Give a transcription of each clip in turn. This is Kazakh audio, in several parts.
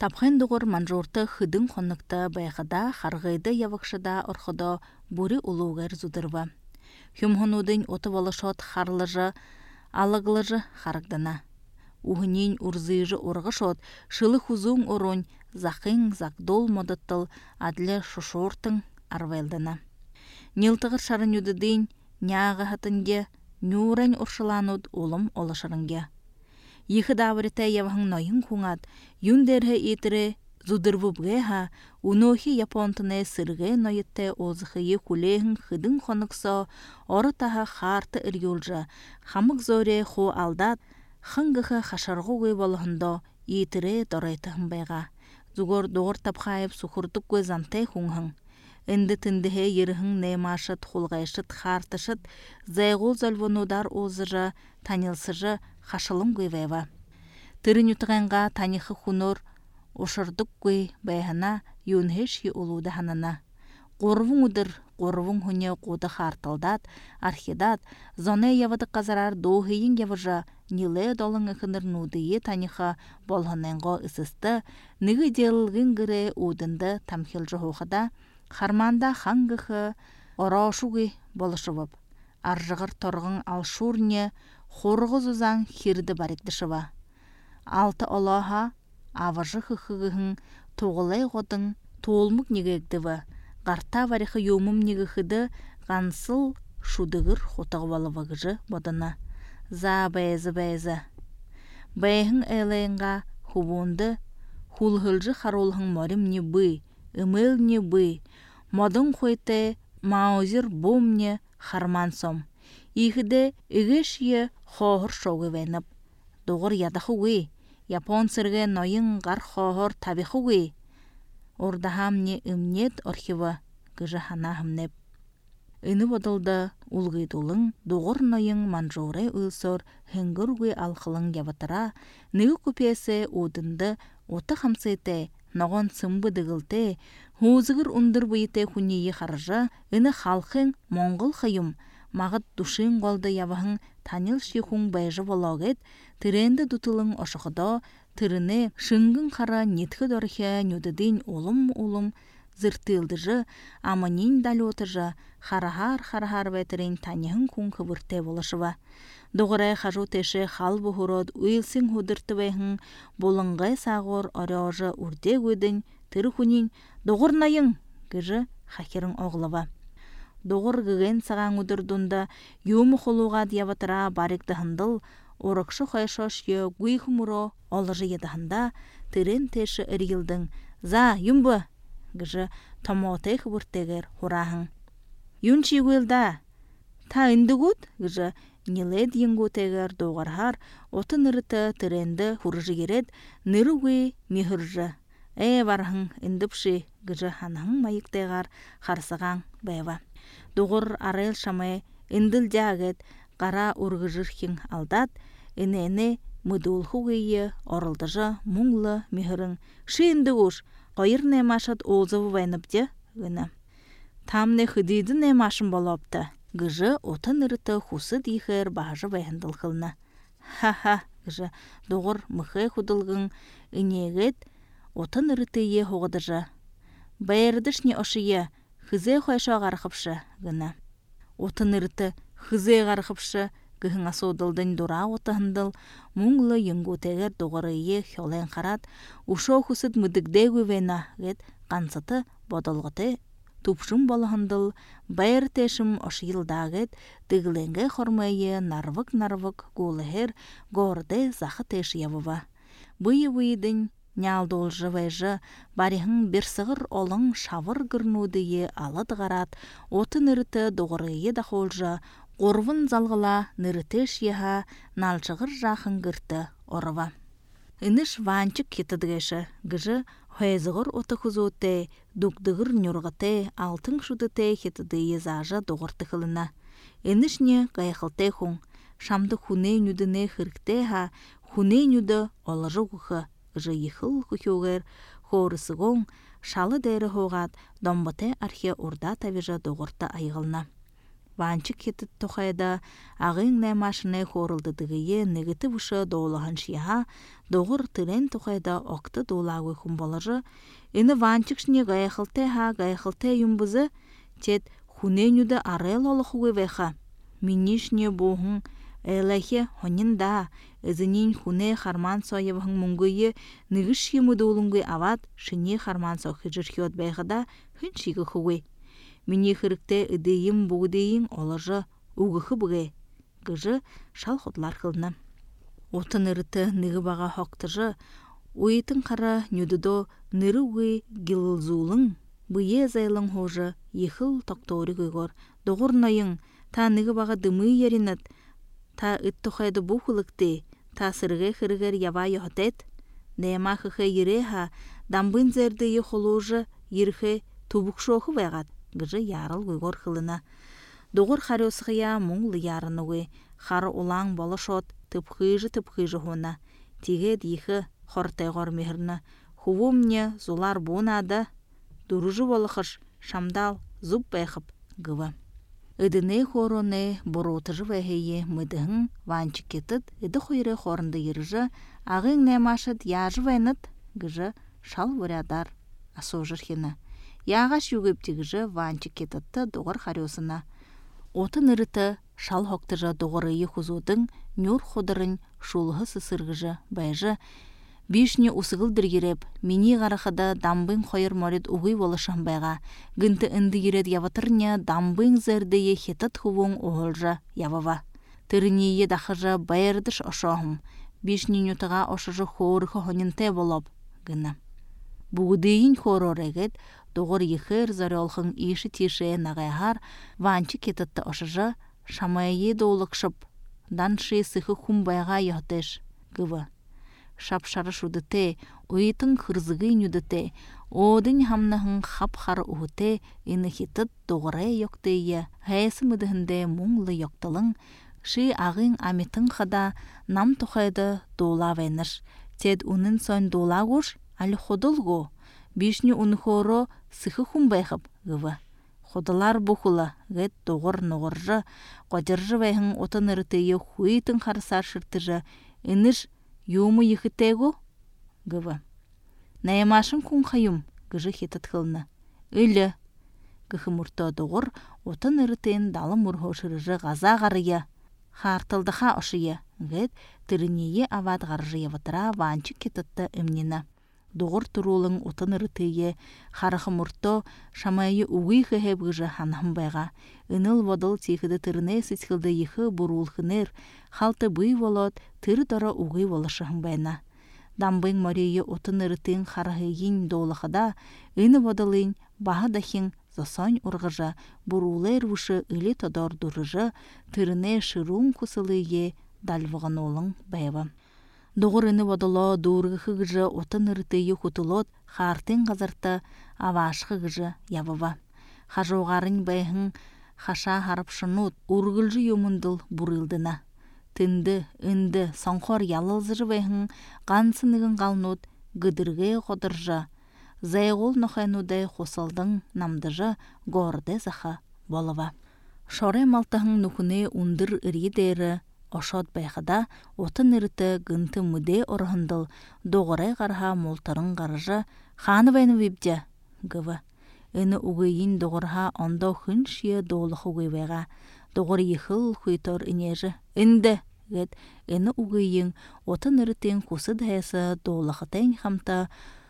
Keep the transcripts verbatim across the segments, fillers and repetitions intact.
Тапхын дугур манжурты хыдын хонныкта байхада харгайды явыкшыда орходо бури улугар зудырва. Хюмхонудын оты волошот харлыжы, алыглыжы харагдана. Ухнин урзыжы оргышот шылы хузун орон захын закдол модаттыл адле шушортың арвелдана. Нилтығыр шарын юдыдын няғы хатынге нюрань оршылануд олым олышырынге. Ихы давырыта явахын нойын куңат, юндерхе итire зудырвубгеха, унохи японтыне сырге нойытте озыхые кулехын хыдын хоныксо, орытаха харты ырюлжа, хамык зоре хо алдат, хынгыхы хашаргугы болыхындо итire дорайтахын байга. Зугор доғыр тапхайып сухурдук көз антай хуңхын. Инді тіндіхе еріхін неймашыт, хулғайшыт, хартышыт, зайғол зальвонудар озыжы, танилсыжы, хашылым гүйвева. Тырын ütіғанға танихы хунор, ошырдық гүй байхана, юнхеші улуды ханана. Қорвың ұдыр, қорвың хүне қуды хартылдат, архидат, зоне явады қазарар доғыйын явыжа, ниле долың үхінір нудые таниха болғаненго ысысты, ныгы делілгін гірі удынды тамхилжы хоқыда, харманда хангыхы орошуғы болышывып. Аржығыр торғын алшурне, хорғыз ұзан хирді барекдішыва. Алты олаға аважы хықығығын тоғылай ғодың толмық негегдіві. Қарта варихы юмым негіхіді ғансыл шудығыр хотығы балывығыжы бодына. За бәйзі-бәйзі. Бәйхін әлейінға хубунды хулхылжы харолхын морим не бүй, үміл не бүй. Модын қойты маузир бомне хармансом. Ихіде үгешие хоғыр шоғы вәніп. Доғыр ядақы өй, япон сірге нойын ғар хоғыр табиқы өй. Ордахам не үмнет орхивы гыжы хана хымнеп. Үні бодылды улғидулың доғыр нойын манжоры ұлсор хынгыр өй алқылың ябатыра, нүгі көпесі удынды оты хамсыйты, ноғын сымбы дығылты, хузығыр ұндыр бұйты хүнейі қаржы, үні халқын моңғыл қайым, мағыт душын қолды ябахын танил шихун байжы вологет, тіренді дутылың ошықыда, тіріні шыңгын қара неткі дорхе нүдідін олым-олым зыртылдыжы, аманин далотыжы, харахар-харахар бәтірін танихын күн кыбырте болышыва. Доғырай қажу теші хал бұхырод уйлсың худырты бәйхін, болыңғай сағыр оряжы үрде өдің, тірі хүнін доғырнайың гыжы хакерін оғылыва. Доғыр гыген саған удырдунда юмы холуға дияватыра баректі хындыл, орықшы қайшош е гуй хумуро олыжы едіхында тірен теші үргілдің. За, юмбы! Гыжы томотай хыбыртегер хурахын. Юн чигуелда! Та үндігуд? Гыжы нилед енгутегер доғархар, оты нырыты тіренді хурыжы керет, ныры гуй михыржы. Э бархын үндіпші гыжы ханахын майықтегар харсыған бәйва. Доғыр арайыл шамай үнділ жагет қара ургыжырхин алдат, әне-әне мұдулху гейе орылдыжы мұңлы михырың. Ши үндігуш, қойыр немашат олзывы вайныпте гыны. Там не хыдиды немашын болапты. Гыжы отын ырыты хусы дейхер бағжы вайындыл қылны. Ха-ха, гыжы доғыр мұхай худылғын үнегет отын ырыты е хоғыдыжы. Байырдыш не ошые, хызе қойша ғарқыпшы гыны. Отын ырыты хызе ғарқыпшы гыхын асудылдың дура отығындыл, мұңлы енгутегер доғыры е хелен қарат, ушо хусыд мүдігде гөвена гет қансыты бодылғыты тупшым болығындыл, байыр тешім ошиылдағет дығыленге хормайы нарвық-нарвық гулығыр горды зақы теші явыва. Бұйы-бұйыдың Нялдолжы вайжы, барихын бір сығыр олың шавыр гырнудые алады ғарат, оты нырыты доғырые дақолжы, орвын залғыла нырытеш еха налчығыр жақын гырты орыва. Иныш ванчык кетідгеші, гыжы хойзығыр оты хузуты, дугдығыр нүрғыты, алтын шудыты кетідие зажы доғырты қылына. Иныш не қайқылты хуң, шамды хуне нүдіне хыркте ха, хуне нүді олыжы құқы. Гыжы ехыл күхеугер, хорысығың, шалы дәрі хоғат, домбыты архе орда тавежа доғырты айғылна. ванчык кетит тохайда ағын нәмашыны хорылдыдығые негеті бұшы доолағын шияға, доғыр тірен тохайда оқты доолағы күн болажы, іні ванчык шіне гаяқылты ха гаяқылты юмбызы, тет хуненюді арел олықуы веха. Минишне боғын әләхе хонинда, өзінен хуне харман сойевғын мұңгүйі нығыш емуді олыңгы ават шыне харман сойхы жүрхиот бәйғыда хын шиғы хуы. Мені хырыкте ыдейім бұғдейін олажы уғықы бұғы, гыжы шал хотлар қылны. Отын ырыты нығы баға хоқтыжы, ойытын қара нүдідо ныры ұғы гилылзулың, бұйе зайлың хожы ехыл тоқтауры көйгор, доғырнайың, та нығы баға дымы ерінет, та ыттұқайды бұқылықты, та сырғы қырығыр ява йохтет, нәйма қықы ереха, дамбын зәрді ехолужы ерхі тубық шоқы вәғат. Гыжы ярыл гойгор хылына. Доғыр харёсығыя мұңлы ярынығы, хары олаң болышот, тыпхыжы тыпхыжы хуна. Тегет ехі хортайғор мехірні. Хувумне зулар бунады, дұрыжы болықыш, шамдал, зуб бәйхіп гывы. Үдіне хороны бұротыжы вәхейе мүдіғын ванчы кетіт, үді қойры хорынды еріжі, ағың нәмашыд яжы вәйнет, гыжы шал вырядар асожыр хені. Яғаш югіптігіжі ванчы кетітті доғыр харёсына. Отын ырыты шал хоқтыжы доғырыйы хузудың нүр ходырын шулығы сысырғыжы бәйжі. Бишне усығылдыр ереп, мені ғарықыда дамбын қойыр морет ұғый болышын бәға. Гінті үнді ерет яватырне дамбын зәрдейі хетіт хувың оғылжы явава. Тірінейі дақыжы байырдыш ошоғым. Бишне нүтіға ошыжы хорығы хонинте болып гіні. Бұғдейін хорор әгет, доғыр ехір зарелхың еші теші нағайғар, ванчы кетітті ошыжы, шамайы доулықшып, даншы сықы құмбайға яғдыш гывы. Шапшары шудыте, ойытың қырзығы нүдіте, одың хамнағын қап-қары ұғыте, іні хетіт доғырай yoқтейі, ғайсы мүдігінде мұңлы yoқтылың, ши ағын аметің қада нам тұқайды дола вайныш. Тед унын сон дола ғош, алі ходылғо, бишні уны хоро сықы құмбайқып гывы. Ходылар бұқылы, ғет доғыр ноғыржы, қодыржы вайхын отын ұрытыйы хуйтын қарысар шыртыжы, ініш юмы ехітегі гывы. Найымашын күн қайым гыжы хетіт қылны. Үлі гыхы мұрты доғыр отын ұрытыйын далы мұрхо шырыжы ғаза ғарыя, қартылдыға ұшыя, ғет түрінейі авад ғаржы еватыра ванчы кетітті үмнені. Доғыр тұрулың отын ұрытыйы, қарықы мұрто шамайы уғый қығып ғыжы ханам байға. Үніл водыл текіді түріне сетхілді ехі бұрулқыныр, қалты бұй волот түрі дара уғый волышығын байна. Дамбың мөрейі отын ұрытын қарығыйын доулықыда, үні водылын бағы дахин засон ұрғыжа, бұрулыр вұшы үлі тодор дұрыжы, түріне шырун құсылыйы дальвығын олың байва. Доғыр үні водыло дұрғы қығыжы отын ұрытыйы құтылот қартын қазырты авашқы ғыжы явыва. Қажоғарын байғын қаша харапшынут ұрғылжы юмындыл бұрылдына. Тінді, үнді, сонқор ялылзыры байғын қансынығын қалнут гыдырғы қодыржы. Зайғол нұхайнудай қосылдың намдыжы ғорды зақы болыва. Шорай малтығын нүкіне ұндыр үрейдері ошот байқыда отын ұрыты гынты мүде ұрғындыл доғырай қарға молтарын қарыжы қаны байны вебде гывы. Үні ұғыйын доғырға онда хүн шие доғылық ұғыйвайға. Доғыр ехіл құйтор үнежі. Үнді гет үні ұғыйын отын ұрытын құсы дайысы доғылықытын қамта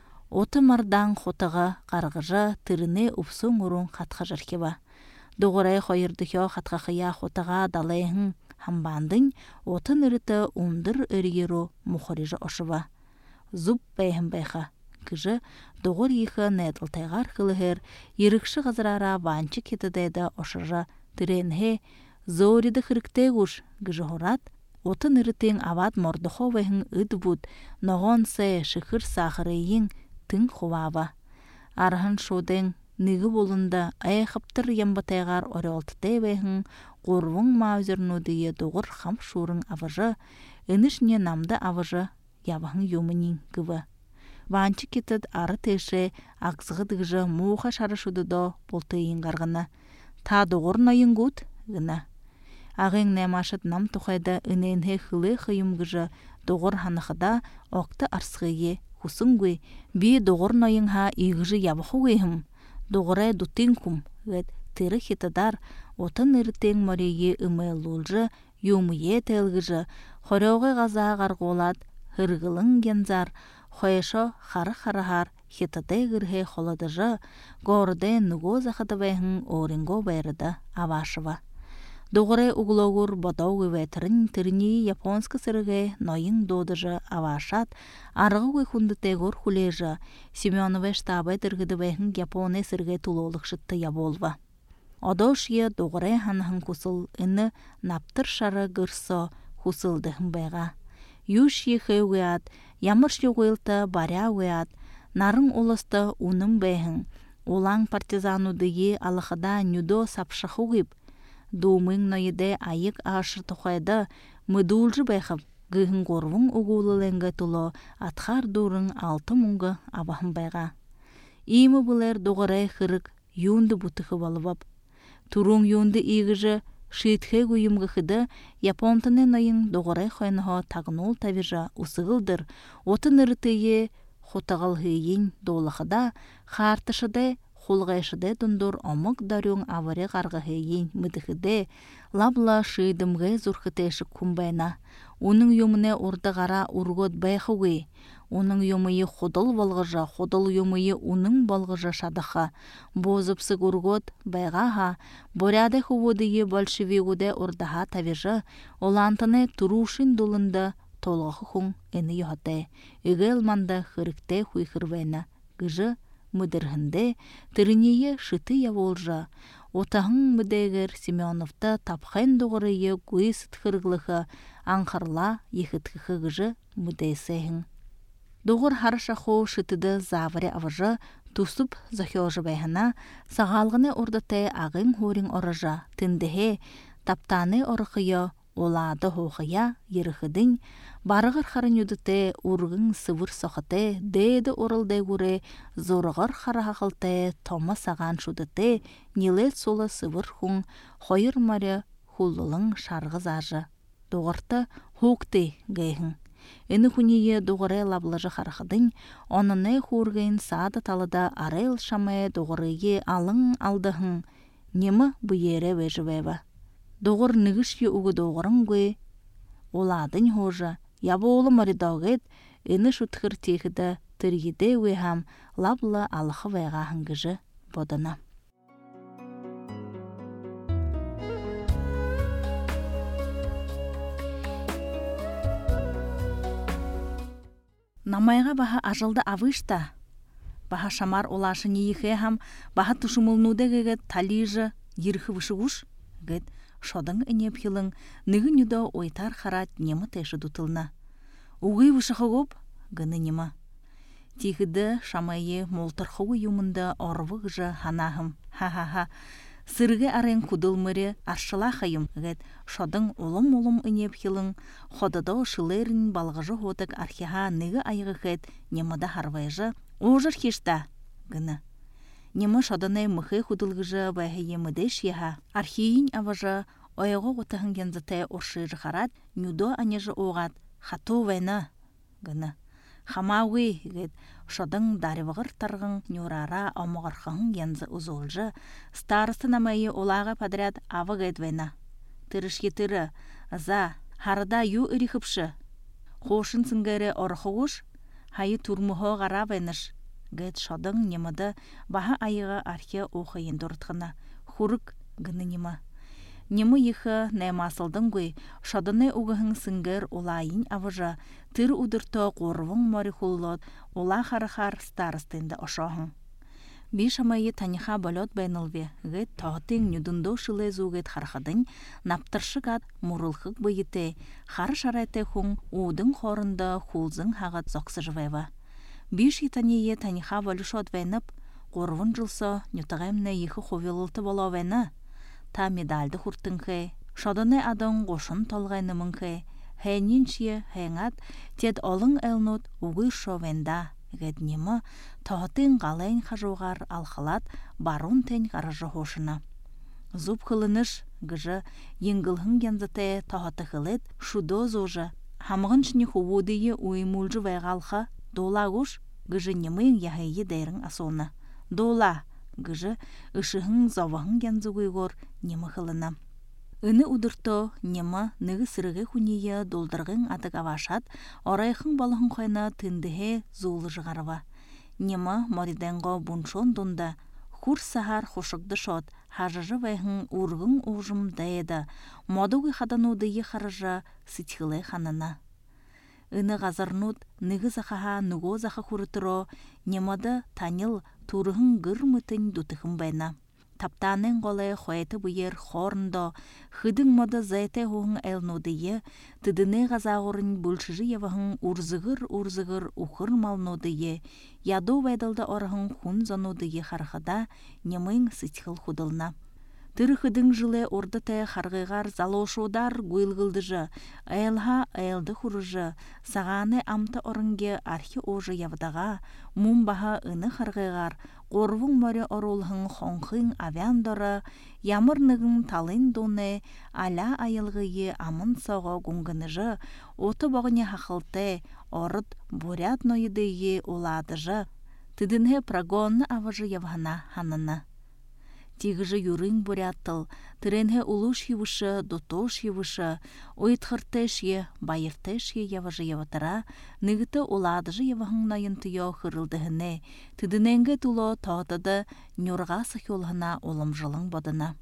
оты мардан қотығы қарғыжы түріне ұпсың ұрын қатқа жаркева. Доғырай қойырдықо қатқақия қотыға далайын хамбандың отын ұрыты ұндыр өргеру мұхорежі ошыва. Зуб бәйхін байха. Кыжы доғыр ехі нәділтайғар қылығыр, ерікші ғазырара ванчы кетідейді ошыжы түренхе, зориді қырықтай ғуш гыжы хорат, отын ұрытың ават мордықо вәйхін үд бұд, ноғон сәй шықыр сақырыйын тың құвава. Арғын шодың Нигі болында аяқыптыр ямбатайғар орелтытай вәйхін ғорвың маузернудые доғыр хам шурың авыжы, үнішне намды авыжы ябағын юмынин гывы. Ванчы кетід ары тәші ақсығы дығжы муға шарышуды до болтайын ғарғыны. Та доғыр найын гуд, гына. Ағын нәмашыт нам тухайда үненхе хылы хыйымгыжы доғыр ханықыда оқты арсығые хусынгуй би доғыр нойынға игыжы ябықугейхім. Доғырай дутин кум гет тыры хитадар отын ыртен морейе ымайлулжы юмые тәлгіжі хорёғы ғаза ғарғолат хыргылың гензар хойшо хары-харахар хитадай гырхе холодыжы горде нуго захадавайхын оринго байрыда Авашева. Доғырай углогур бодауғы вәтірін тірні японскі сырығы нойын додыжы Авашат арғы хүнді тегор хулежі Семеновай штабай тіргідівайхын японе сырғы тулолық шытты яболва. Одошия доғырай ханығын кусыл іні наптыр шары гырсо хусылдығын байға. Юш ехе уят, ямырш юғылты баря уят, нарын олысты уным бәйхін. Олаң партизанудығы алықыда нүдо сапшықы ғып. Думың нойыде айық ашыр тұқайды мүдулжы байқып, гыхын горвың уғулылыңғы тұлы атқар дұрың алты мұңғы абахын байға. Имі бұлер доғырай қырық юнды бұтықы балыбап. Турун юнды игыжы шиитхе гуйымгы хыды японтыны найын доғырай хойнығы тағынол тавижа усығылдыр. Отын ырытые хотағал хыйын долықыда хартышыды холғайшыды дундур омық дарюң авары қарғы хыйын мүдіхіде лабла шиидымғы зұрхытайшы күмбайна. Оның юмыне ордығара ургот байхугы. Оның юмыйы ходыл балғыжа, ходыл юмыйы оның балғыжа шадыха. Бозыпсы ургот байғаха, боряды хувудығы большевигуде ордаға тавижы, олантыны турушин дулында толғақы хуң әні йоғатай. Үгіл манда хырыктай хуйхырвайна. Гыжы мүдірхінде тірінейі шыты яволжа. Отағың мүдегер Семеновта тапхайн доғырыйы гуйсыт хырғылығы аңқарла ехітхі гыжы мүдейсейхін. Доғыр харышақо шытыды заваре авыжы тусып захёжы байхана сағалғыны ордатай ағын хорин орыжа тіндіге таптаны орықыя олады хоғыя еріхідін барығыр қарын юдыте урғын сывыр соқыте дейді орылдай көре зорығыр қарағылты тома саған шудыте нелет солы сывыр хуң хойыр маря хулылың шарғыз ажы. Доғырты хуқты гейхін. Эні хүние доғырай лаблыжы қарқыдың, оныны хургейн сады талыда арайыл шамай доғырыге алың алдығын, немі бұйере вежівева. Доғыр нігішке үгі доғырын гөй, оладың хожа, ябы олы маридауғет, эні шутқыр текіді тіргеде өйхам лаблы алықы вайға хыңгыжы бодына. Намайға баха ажылды авышта. Баха шамар олашы нейхе хам, баха тушымылнудегеге талижы ерхі вышығуш, гет шодың үнеп хилың, ныгы нүдо ойтар харат немы тәші дутылна. Уғый вышығы гоп, гыны немы. Тихіді шамайы молтырхығы юмында орвық жы ханахым, ха-ха-ха. Сырғы арен кудылмыры аршыла қайым, гет шодың олым-олым үнеп хилың, ходыда шылырын балғыжы хотық архиға ныгы айғы хет немыда харвайжы, ожыр хешта, гыны. Немы шодыны мұхы худылғыжы байхайы мүдеш еха, архиин аважы ойығы ғотығын гензітай оршыры харат, нүдо анежы оғат, хату вайны, гыны. Хамауи, гет, шодың дарывығыр тарғын нюрара омығырқын гензі ұзолжы, старысты намайы олағы падряд авы гет вайна. Тырыш етірі, за, харда ю үріхіпші. Қошын сіңгәрі орықығыш, хайы турмұхы ғара вайныш. Гет шодың неміді баха айығы архе оқайын дұртқына. Хурык гыны немі. Немі ехі нәймасылдың гөй, шодыны уғығын сіңгер олайын авыжа, тыр удырты қорвың морі хуллот, ола харахар старыстынды ошоғын. Биш амайы таниха болот байнылве, гет тоғытың нүдіндо шылы зугет хархадың, наптыршығат мұрылқық бұйыте, хары шарайты хуң уудың хорында хулзың хағат зоқсы жывайва. Биш итание таниха болышот вайнып, қорвын жылсы нүтіғемне ехі ховелылты боло вайны. Та медальды хуртынхе, шодыны адың қошын толғайнымынхе, хәйніншие хәйңат, тед олың әлнут уғы шовенда, гәд немі тоғытын ғалайын қажуғар алқылат барун тән қарыжы хошына. Зуб хылыныш гыжы еңгілхін гензате тахаты хылет шудо зожа. Хамғыншыны хубудые уймулжы вайғалха долагуш гыжы немыйын яхайы дайрын асуына. Дола гыжы ышыхын завахын гензугуйгор немы хылына. Ыны удырто нема ныгы сырығы хүнейі долдырғын атық авашат, орайхын балығын қойна тындыхе зулы жығарва. Нема мориденго буншон дунда, хур сахар хошықты шот, хажыжы вайхын урғын ұжым дайыда, модуғы хадануды ехарыжа сытхылы ханына. Ыны ғазарнуд ныгы захаха нуго заха хурытыро, немады танил турғын гырмытын дутықын байна. Таптанын қолы қойты бұйыр хорындо, хыдың моды зайты хоғын әлнудыйы, тыдыны ғазағырын бүлшіжі евағын урзығыр-урзығыр ұқыр малнудыйы, яду вайдылды орығын хун зонудыйы харқыда немың сытхыл худылна. Тыры хыдың жылы ордыты харғығар залошудар гуйлғылдыжы, айлха айлды хұрыжы, сағаны амты орынге архи ожы явдаға, мумбаға ыны харғығар, Орвың мөрі орулғын қонқын авяндоры, ямырнығын талын доны, аля айылғыйы амын соғы гүнгініжі, оты бағыне хақылты, орыд бурят нойыдыйы оладыжы, тыдынғы прагонны авыжы явғана ханына. Тегіжі юрын буряттыл, тіренгі улуш евышы, дотош евышы, ойытқыртыш е, байыртыш е явыжы явытыра, нығыты оладыжы явығын найынтыйо қырылдығыны, тыдыненгі тұло тағдыды нюрға сықылғына олымжылың бодына.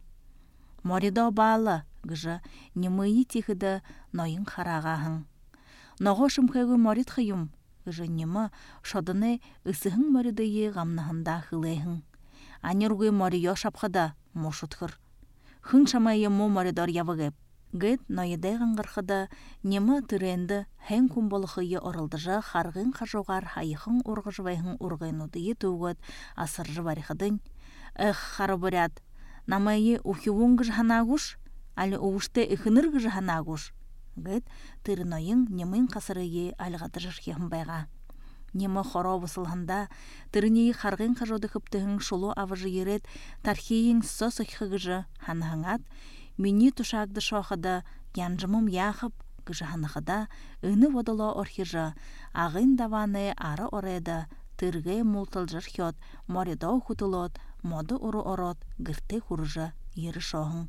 Моридо балы, гыжы, немыйы тегіді найын қарағағын. Ноғы шымкайғы морид қиым, гыжы немы шодыны үсіғын моридыйы ғамнығында хылайғын. Аниргуй мориё шапхада, мошутхыр. Хын шамайы мо моридор явығып. Гэт нойыдай ғаңғырқыда, немі түренді хэн күмболықыйы орылдыжа харғын қажуғар хайықын ұрғыжвайхын ұрғайнудыйы туғыд асыржы барихыдың. Эх, хары бурят, намайы ухивун гыжханагуш, алі уғышты ихыныр гыжханагуш. Гэт түрінойын немін қасырыйы алғадыжыр хехін байға. Немі хоро бұсылғанда, түрінейі қарғын қажуды қыптығын шулу авыжы ерет тархейін сос ұққығыжы ханығыңат, мені тұшағды шоқыда янжымым яқып гыжы ханықыда үні водылы орхижы, ағын даваны ары орайда түрге мұлтылжыр хет, моридау құтылот, моды ұры орот, гірті құрыжы ері шоғын.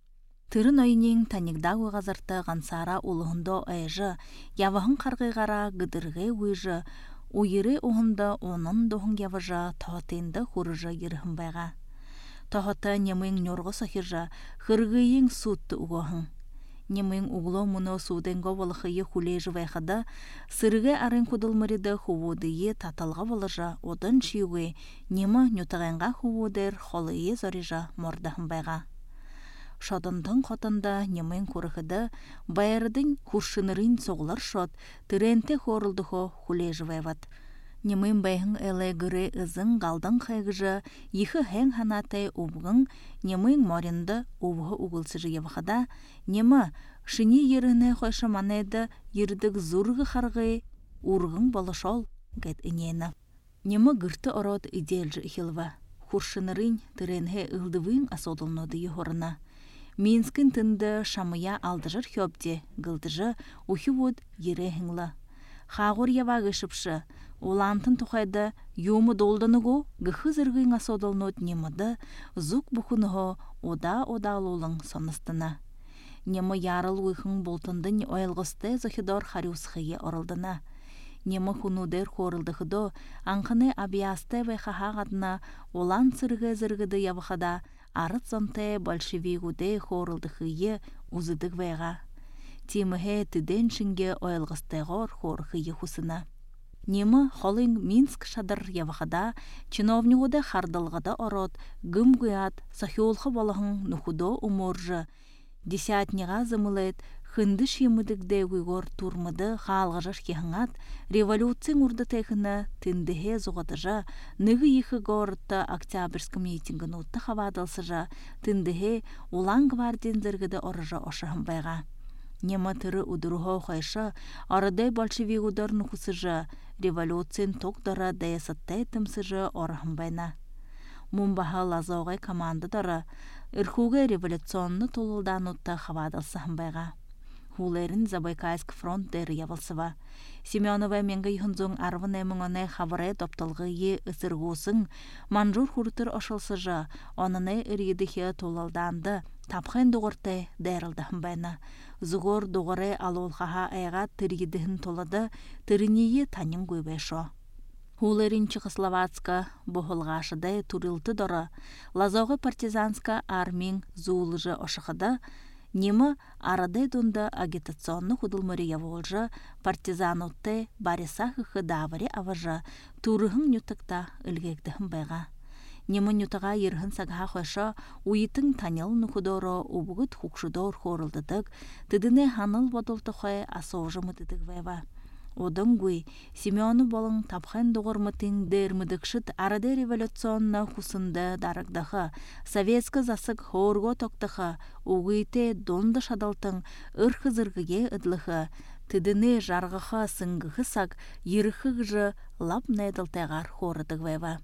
Түрін ойнен танигдағы ғазарты ғансара ұлығындо айжы, явығын қарғығара гыдырғы өйжі, Уйыры оғында оның доғын явыжа тағатынды құрыжа еріхін байға. Тағаты немің нөргі сахиржа, хырғыйың сұтты ұғығын. Немің ұғылы мұны суденгі балықыйы хулежі вайқада, сырғы арын құдылмырыды хувудыйы таталға балыжа, одан шиуі, немі нютағанға хувудыр холыйы зорижа мордахын байға. Шодындың қотында немін көріхіді, байырдың күршінірін соғылар шот, түренті хорылдығы хулежі вайват. Немін байхын әлі гүрі ызың ғалдың қайғыжы, ехі хэн ханатай ұбғын, немін моринды ұбғы ұғылсыжы евіғада, немі шыни еріні қойшы манайды ердік зұрғы қарғы ұрғын болышол гәд инені. Немі гүрті ород иделжі ихилва, күршінірін түренхе ұлдывын асодылноды ехорына. Минскін тынды шамыя алдыжыр хёбде, гылдыжы ухи вуд ере хыңла. Хағыр явағы шыпшы, олантын тұқайды юмы долданыгу гыхы зіргің асодылнот немыды, зук бұхыныго ода-ода лолың соныстына. Немы ярыл ұйхың болтындың ойылғысты зохидор хариусхые орылдына. Немы хунудер хорылдығыдо, аңқыны абиясты вайхаға адына олан сырғы зіргіді явықада, арыт зонте большевигуде хорылдықыйы узыдық вайға. Теміхе тіден шынге ойылғыстайғыр хорықыйы хусына. Немі холың Минск шадыр явықада, чиновнигуде хардылғада орот, гым гуят, сахиолқы балығын нұхудо уморжы, десятниға зымылет, хынды шемідікде гүйгор турмыды ғалғыжыр кехіңат, революцияң ұрды тәйхіні тіндіге зұғадыжа, нығы ехі ғорытты октябрьскі митингін ұтты хавадылсыжа, тіндіге улан гвардиен зіргіді орыжа ошығын байға. Немі түрі ұдырығы қойшы, арыдай большевик ұдар нұқысыжа, революциян тоқдара даясаттай тымсыжа орығын байна. мумбаха лазоғай команды дары, ырхуға революционны толылдан ұтты хавадылсы хымбайға. Хулерин Забайкальск фронт дәрі явылсыва. Семенова менгі юхынзуң арвын әміңіне хабырай топтылғы е ысырғусын, манжур хуртыр ошылсыжы, оныны үргедіхе толылданды, тапхын доғырты дәрілді хымбайны. Зуғыр доғыры алуылғаға айға тіргедіхін толыды, тірінейі танын көйбешо. Хулерин Чехословацка бұғылғашыдай турилты дұры, лазоғы партизанска армин зуылыжы ошықыды, немі арадай донда агитационны худылмыры яволжы партизанутты бариса хықы давари аважы турығын нютықта үлгекдіхін байға. Немі нютыға ерхін сағаға қойшы уйтың танил нұхудоры убығыт хұқшыдор хорылдыдық, тыдыны ханыл бодылты қой асоғжы мұдыдық вайва. Одан гуй, Семену болың тапхан доғырмытын дәрмідікшіт арады революционна хусынды дарагдығы, советскі засық хорго тоқтығы, уғыйте донды шадалтың ұрқы-зырғыге ұдлығы, тыдыны жарғыға сыңғығы сақ, еріхіг жы лап найдылтайғар хорыдық вайва.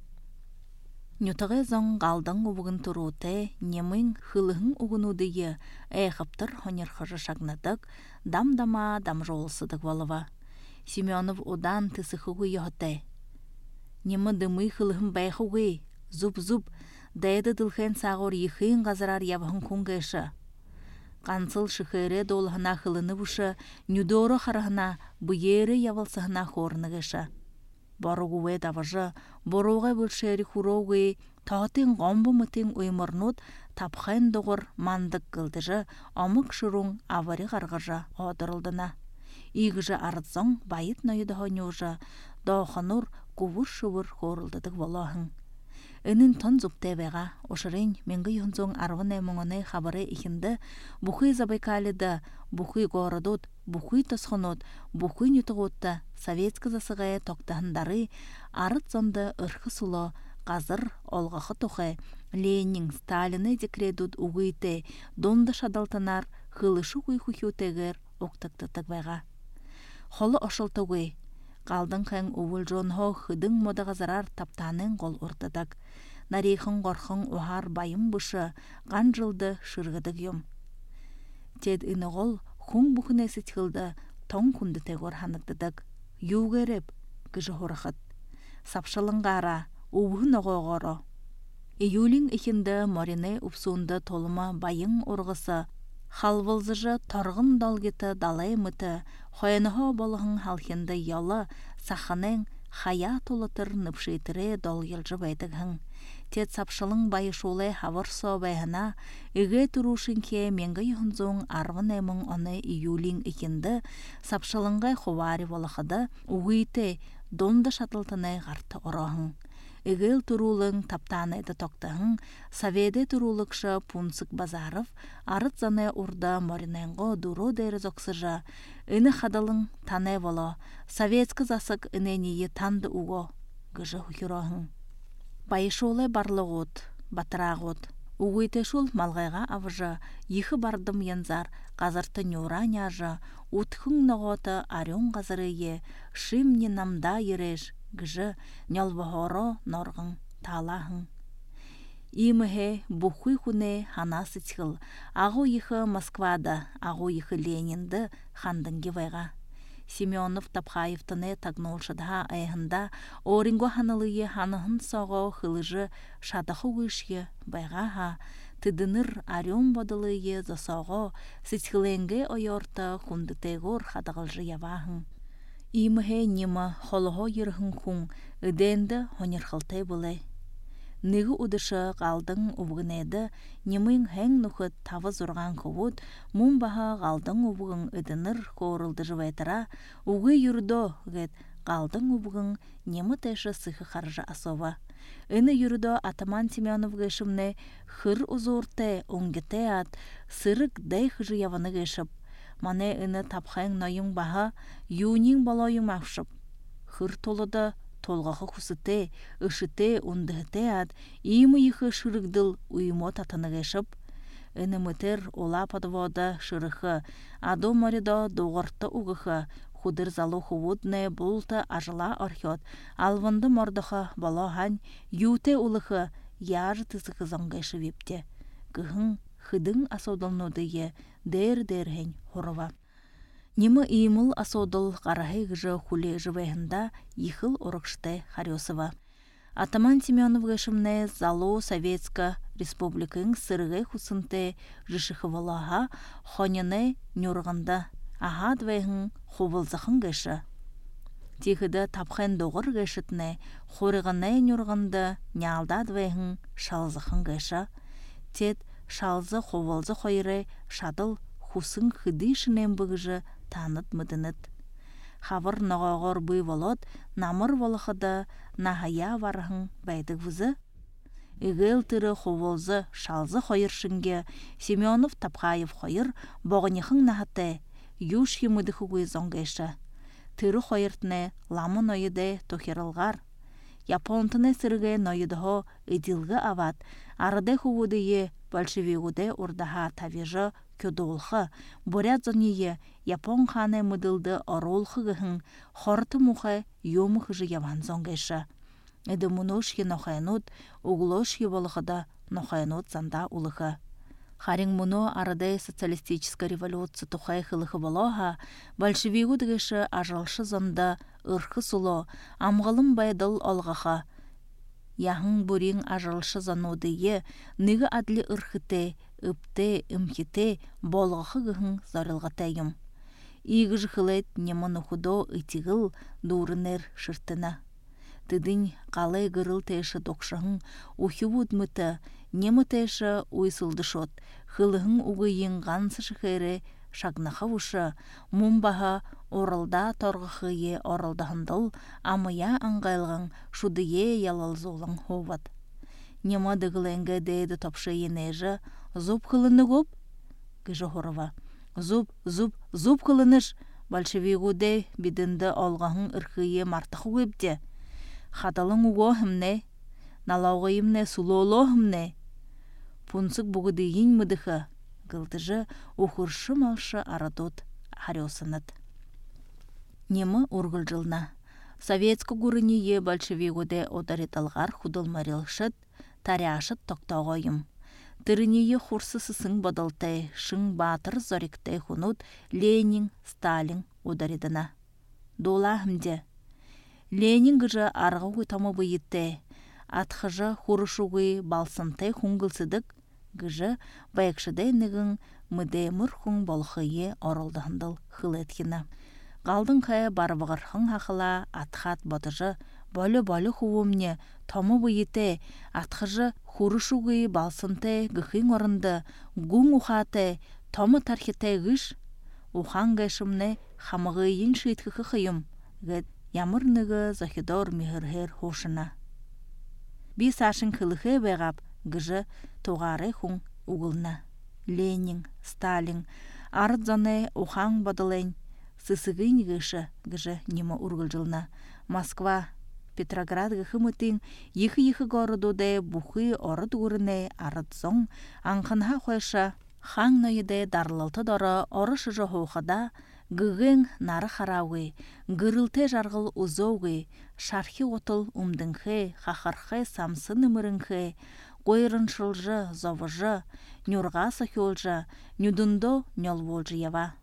Нютығы зоң қалдың ұбығын тұруыты, немін хылығын ұғынудығы, әйқіптір хонерхыжы шагнадық, дам-дама дам жолысыдық валыва. Семенов одан тысықығы йоғытай. Немі дымы қылығын байқығы, зуб-зуб, дайды дылхен сағыр ехін ғазарар явығын күнгайшы. Қансыл шықыры долығына қылыны бұшы, нүдоры қарығына бұйері явылсығына қорынығышы. Барығуы давыжы, боруға бөлшері құроғы, тағытын ғомбы мұтын оймырнут, тапқан доғыр мандық қылдыжы, амық шыруң авары қарғыжы одырылдына. Игіжі арытзың байыт нойды хонюжы, доғынур кувыр-шывыр хорылдыдық болағын. Үнін тон зұптайбайға, ошырын менгі юнзың арвын әміңіні хабары ихінді, бұхый Забайкалиды, бұхый ғорыдуд, бұхый тосқынуд, бұхый нютығудды, советскі засығай тоқтағындары, арытзынды ұрқы сұлы, қазыр олғақы тұқы, Ленин, Сталины декредуд ұғыйты, донды шадалтынар, қылышы құй-құй-құйтегер оқтықтытық байға. Холы ошылтығый, қалдың қаң уыл жонхо хыдың модыға зарар таптанын қол ұртыдық. Нарейхын қорқын ұхар байым бұшы, ған жылды шырғыдық ем. Тед үніғол құң бұқын әсіт қылды, тоң күнді тегор ханықтыдық. Югереп, күжі хорықыд. Сапшылың ғара, уғын оғоғыры. Июлин ихінді морины ұпсуынды толыма байың ұрғысы, халвылзыжы торғын далгеті далай мұты, хойынығы болығын халхенді ялы, сақының хая толытыр нүпшейтірі долгелжі байдығын. Тет сапшылың байышулы хавыр сообайына, үге тұрушынке менгі юхынзуң арвын әмін оны июлин икенді, сапшылыңғай хувари болықыды, уғыйты донды шатылтыны ғарты ұрағын. Игыл турулың таптанайды тоқтағын, саведе турулықшы пунсық базаров, арыт заны урда мориненго дуру дәрі зоқсыжа, үні қадалың таны боло, советскі засық үненейі танды уго, гыжы хүкірағын. Байышолы барлығыд, батырағыд, уғыйтешул малғайға авыжы, ехі бардым янзар, қазырты нюра няжы, утхың нағоты арюн қазырые, шимни намда ереш, гыжы нялвахоро норғын талағын. Иміхе бұхуй хуне хана сычхыл, ағу ехі Москвада, ағу ехі Ленинді хандынге вайға. Семенов Тапхаевтыны тагнолшыдға айғында оринго ханылые ханыхын соғы хылыжы шадақы өшге байға ха, тыдыныр арюн бодылые засоғы сычхыленге ойорты хундытегор хадағылжы явағын. Иміхе нема холығы ерхін күн, үденді хонерхылтай бұлай. Негі ұдышы қалдың ұвғынеді, немің хәң нүхіт тавы зұрған көвуд, мұн баға қалдың ұвғын үдінір қорылды жывайтыра, ұғы юрдо ғет қалдың ұвғын немі тәші сықы қаржы асова. Үні юрдо Атаман Семенов ғешімне хыр ұзорты оңгете ат, сырық дай хыжы яваны ғешіп. Мане үні тапхайың найың баға, юнин балайың мақшып. Хыр толыды, толғақы құсыте, ұшыте, ұндығыте ад, имы ехі шырықдыл ұйымо татыны ғешіп. Үні мүтір ола падывода шырықы, адо маридо доғырты ұғықы, худыр залу хувудны бұлты ажыла архет, алвынды мордықы балахан, юте ұлықы, яжы тысықы заңғайшы вепте. Гыхын хыдың асаудалнодыге дэр-дэрхен хорова. Немы иымыл асаудал қарахай гыжы хуле жывайында ихыл орықшты Харёсова. Атаман Семенов гышымне зало Советска Республиканың сырғай хусынты жышықывалаға хоняны нюрғында аға двайғын ховылзақын гышы. Тихыда тапқан доғыр гышытны хорығаны нюрғында нялда двайғын шалзақын гышы. Тет шалзы ховылзы хойры шадыл хусын хыды шынен бұғыжы таныт мыдыныт. Хавыр нағағыр бұй волот, намыр волықыда нахая варғын байдық візі. Игыл тыры ховолзы шалзы хойыршынге Семенов Тапқаев хойыр боғынеқың нахаты юш емудықы көй зоңғайшы. Тыры хойыртыны ламын ойыды тохерылғар. Японтыны сырғы нойыдығы идилгі ават, арыды хувудыйы большевигуды ордаға тавежы көдолхы, борят зоние Япон ханы мыдылды оролхы гыхын, хорты мухы юмы жы яван зоңгайшы. Эді мұношхи нохайнут, углошхи волықыда нохайнут занда улықы. Харин мұно арыдай социалистическая революция тухай хылықы болуға, большевигуд гышы ажалшы зонда ұрқы сұлы, амғалым байдыл олғаға. Яғын бүрін ажалшы занудыйы, ныгы адлы ұрқыты, үпті, үмкеті, болғақы гыхын зарылғатайым. Игіж хылайт неманы худо итигіл дурынер шыртына. Тыдын қалай гырыл тәйші доқшығын ухивуд мұты, немы тәйші уйсылдышот, хылығын уғыйын ғансы шықыры шагнаха ушы, мумбаха орылда торғықые орылдағындыл, амыя аңғайлығын шудые ялал золың ховад. Нема дығылэнгі дейді топшы енежі, зуб қылыны көп? Гыжы хорова. Зуб, зуб, зуб қылыныш, большевигуде бидінді олғағын ұрқые мартықы көпте. Хаталың уго хімне, налауғайымне сулоло хімне. Пунсық бұғыдыйын мұдықы, гылдыжы ухыршы малшы арадот Харёсыныт. Немы ургыл жылна. Советскі гүрінее большевигуде одареталғар худылмарилшыт, таряшыт тоқтауғайым. Тырынее хурсысысын бадалтай, шың батыр зориктай хунут Ленин, Сталин ударедына. Дола хімде. Ленин гыжы арғы тамы бұйытты, атқыжы хурышуғы балсынтай хуңгылсыдық, гыжы байықшыдай нігін мүдемір хуң болхые орылдығындыл хыл еткені. Қалдың қая барбығыр хың хақыла атқат бадыжы, болы-болы хуымне тамы бұйытты, атқыжы хурышуғы балсынтай гыхың орынды, гүң ухаты, тамы тархетай ғыш, ухан гайшымны хамығыйын шыйтқы қыйым, гәд ямырныгы захидор михырхер хошына. Бис ашын кылыхы байғап, гыжы тоғары хуң уғылна. Ленин, Сталин, арыд заны ухан бадылын, сысығын гышы гыжы немі ургыл жылна. Москва, Петроград гыхы мұтын, ехы-ехы городуды бұхы орыд үріне арыд зоң, аңқынға қойша, хаң нойыды дарлылты доры орышы жоғыда, гыгын нары харауы, гырылты жарғыл ұзоуы, шархи отыл умдыңхы, хахархы самсын өміріңхы, қойырыншылжы, зовыжы, нюрға сахиолжы, нюдындо нёлволжы ява.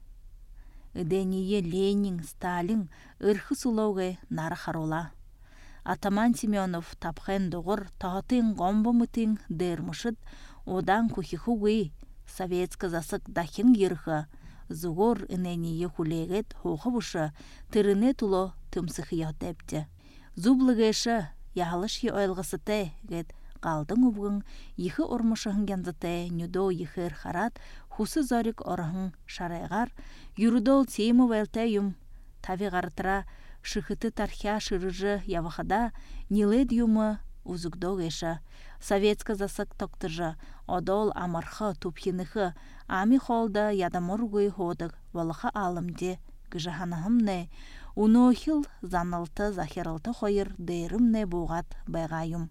Үдение Ленин, Сталин, ырхы сулауы нары харола. Атаман Семенов тапхэн доғыр тағытын ғомбы мұтын дэрмышыд, одан кухихугы, советскі засық дахин ерхы, зугор инение хулегет хоғы бұшы, тырыне туло тымсықы яудепті. Зублығышы, яғылыш е ойлғысыты, гет қалдың ұбғын, ехі ормышығын гензіті, нүдо ехір харат, хусы зорик орығын шарайғар, юрудол теймі вәлті тавиғартыра, шықыты тархя шырыжы явықыда, нилед юмы узугдо геша. Советскі засық тоқтыжы, одол амархы, тупхинықы, ами холда ядамыргуй ходық, волықы алымде, гыжаханығымне, унохил занылты захирылты хойыр дейрімне буғат байғайым.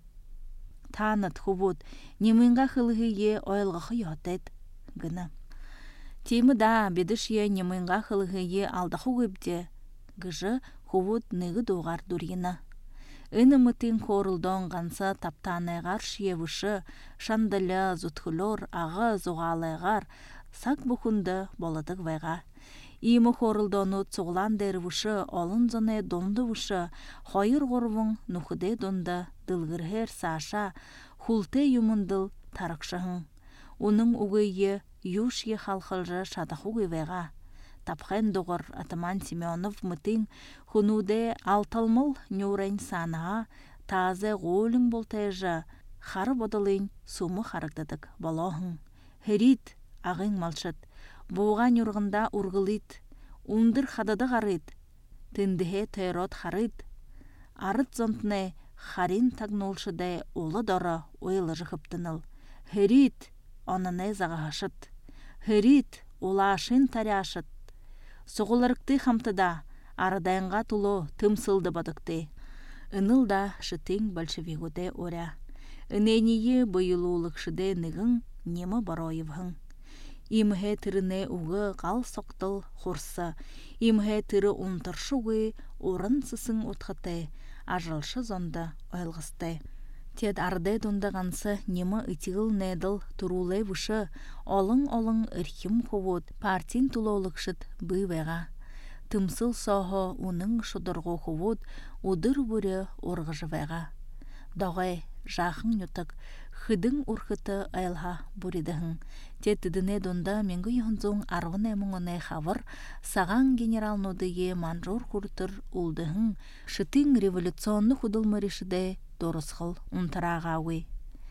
Таныт хубут, немінға хылығые ойлғықы йотет, гыны. Темі да бедішие немінға хылығые алдақы көпде, гыжы хубут ныгы доғар дұргіна. Ынымытын хорылдон ғанса таптанайғар шиевіші, шандаля зутхылор ағы зуғалайғар, сак бұхынды боладық вайға. Имы хорылдону цуғлан дәрвіші, олын зоне донды віші, хойыр ғорвың нұхыде донды, дылғырхер саша, хулте юмындыл тарықшығын. Оның ұғыйы юшие халқылжы шадақуғы вайға. Тапхэн доғыр Атаман Семенов мытын хунуде алталмыл нюрен санаға тазе ғолың болтайжы, хары бодылын сумы харықтадық балоғын. Херит ағын малшыт, боған юрғында урғылит, ундыр хадады ғарит, тіндіге тойрот харит. Арыт зонтне харин тагнолшыдай олы доры ойлы жығыптыныл. Херит оныне зағашыт, херит улашын таряшыт. Соғылырыкты хамтыда, арыдайынға тұлы тымсылды бадыкты. Инылда шытың большевигуде оря. Инение бұйылулықшыде нығын немі баройывғын. Имхе тіріне уғы қал соқтыл хорсы, имхе тірі ұнтыршуғы орын сысын отқыты, ажылшы зонды ойлғысты. Тед арды дондағансы немі итігіл неділ тұрулай бұшы, олың-олың үрхім қовуд, партин тұлолықшыт бұйвайға. Тымсыл соғы оның шудырғы қовуд, удыр бүрі орғыжы вайға. Дағай жақын нүтік, хыдың ұрқыты айлға бүрідіғын. Тед тідіне донда менгі юхынзуң арғын әміңіне хавыр, саған генерал нодыге манжор құртыр ұлдығын, шытың революционны худылмаришыдай дорысқыл ұнтырағауы.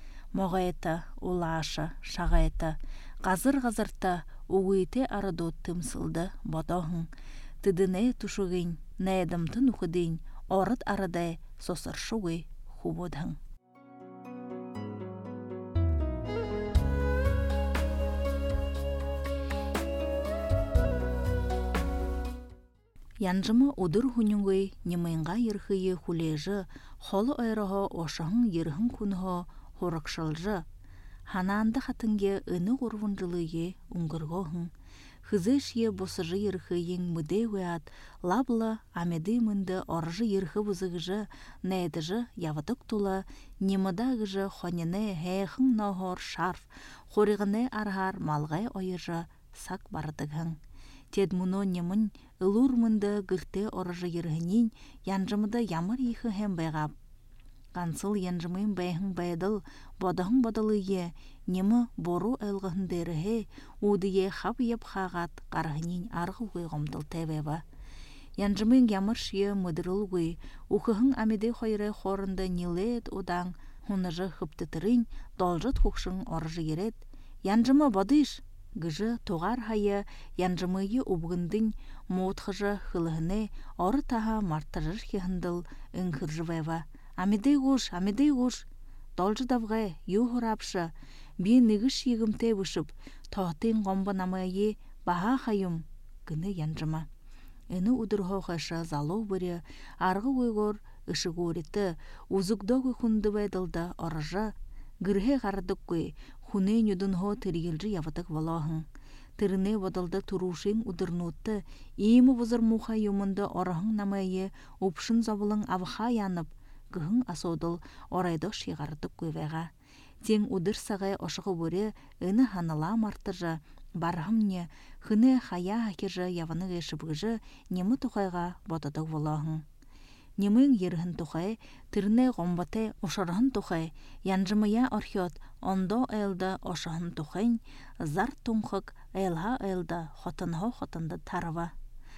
Моғайты, улашы, шағайты, ғазыр-ғазырты уғыйте арыду тымсылды бодоғын. Тідіне тұшығын, нәйдімті нұқыдың, орыт арыдай сосыршуы хубудың. Янжымы удыр хүніңгөй немайынға ерхейі хулежі, холы айрығы ошағын ерхін күнгі хорықшылжы. Хананды қатынге үні ғырвын жылыге ұңғырғығын. Хызы шие босыжы ерхейін мүде өят, лаблы амеды мүнді оржы ерхі бұзығыжы, нәйдіжі явытық тұлы, немыдағыжы хонене хәйхін нағыр шарф, қорығыне арғар малғай ойыжы сак бардығын. Тед мұны немін ұлыр мүнді гүрте оржы ерхінен янжымыды ямыр ехі хәм байғап. Қансыл янжымын бәйхін бәйділ, бодығын бодылыге, немі бору әлғығын дәріге, удые хап еп қағат қарғынен арғы ғойғымдыл тәбәбі. Янжымын ямыр шие мұдырыл ғой, ұқығын әмеде қойры қорынды нелет одаң, хуныжы хыптытырын, должыт құқшың оржы ерет. Янжымы бодыш! Гыжы тоғар хайы янжымыйы убғындың моутхыжы хылығыны оры таға мартырыр хехындыл үңкіржі вайва. Амедей ғуш, амедей ғуш. Должы давғай, ю хұрапшы, бей нігіш егімте бұшып, тоғтың ғомбы намайы баға хайым, гыны янжыма. Үні удырғы қашы залу бірі, арғы ойғыр ұшығы өреті, ұзықдағы хүнді байдылды орыжы, гірге ғардық қой, хуне нүдінғо тіргелжі явытық валағын. Тіріне бодылды тұрушың удырнуытты, иймі бұзыр мұха юмынды орығын намайы ұпшын забылың авыға янып, гығын асодыл орайдық шиғардық көйвеға. Тен удыр сағай ошығы бөрі үні ханыла мартыжы, барғымне, хыны хая хакержі яваны ғешіпгіжі немі тұқайға бодыдық валағын. Немің ерігін тұқай, тіріне ғомбаты ошарығын тұқай, янжымыя орхиот, ондо әлді ошағын тұқайын, зар тұңқық әлға әлді хотынғы хотынды тарыва.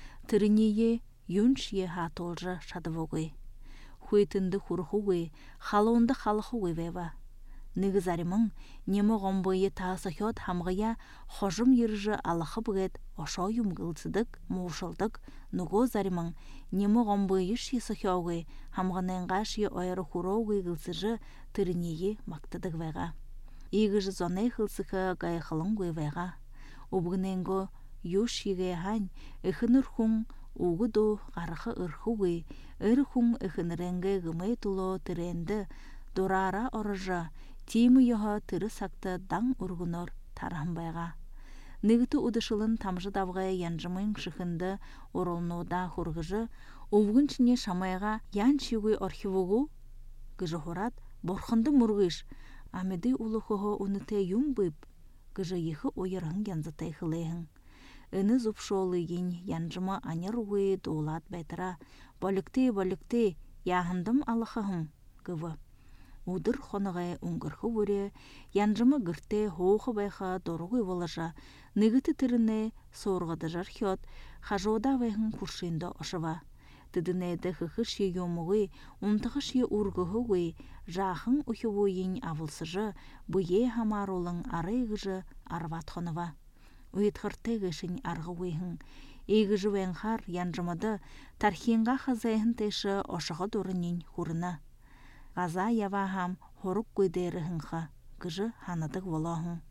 Тірінее юншие хатолжы шадывығый. Хуйтынды хұрғығый, халуынды халықығый вева. Нігізарымың, немі ғомбайы тағысықет хамғыя қожым ержі алықы бұғет ошо юмғылсыдық, мұшылдық, нұғы зарымың, немі ғомбайы шисықеуғый, хамғанайынға ши ойыры хұрауғый ғылсыжы тірінеге мақтыдық вайға. Егіжі зонай қылсықы ғайқылың ғой вайға. Обғынайынғы юш егейхан, үхінір хуң, уғыду ғарықы ұрхуғый, өр хуң үхініренгі ғымай тұлы тіренді, дұрара орыжы, теймі йоға тірі сақты даң ұрғыныр тарахымбайға. Нігіті ұдышылын тамжы давғай янжымын шықынды орылнуда хұрғыжы, Увгынчне шамайга ян чигуй архивугу гыжы хорат борхынды мургыш. Амеды улухого уныте юмбып гыжы ехы ойырхын янзытай хылыхын. Ыны зупшолыгин янжыма анеругы доолат байтыра. Болыкты болыкты яхындым алыхым гывы. Удыр хонығай уңгырхы өре, янжымы гырте хоғы байха дорогы волажа, нығыты тіріне сорғады жархет, хажода вайхын куршинда ошыва. Тыдынайды хықы шие емуғы, ұмтығы шие ургығы, жақын ұхывойын авылсыжы, бұе хамарулың арайғыжы арват хонова. Уетхырты гышын арғы ойхын. Егіжі вәңхар янжымады тархинға хазайхын тайшы ошығы дұрынын хурына. Газа явахам хорук көйдеріхінға, гыжы ханадық волахын.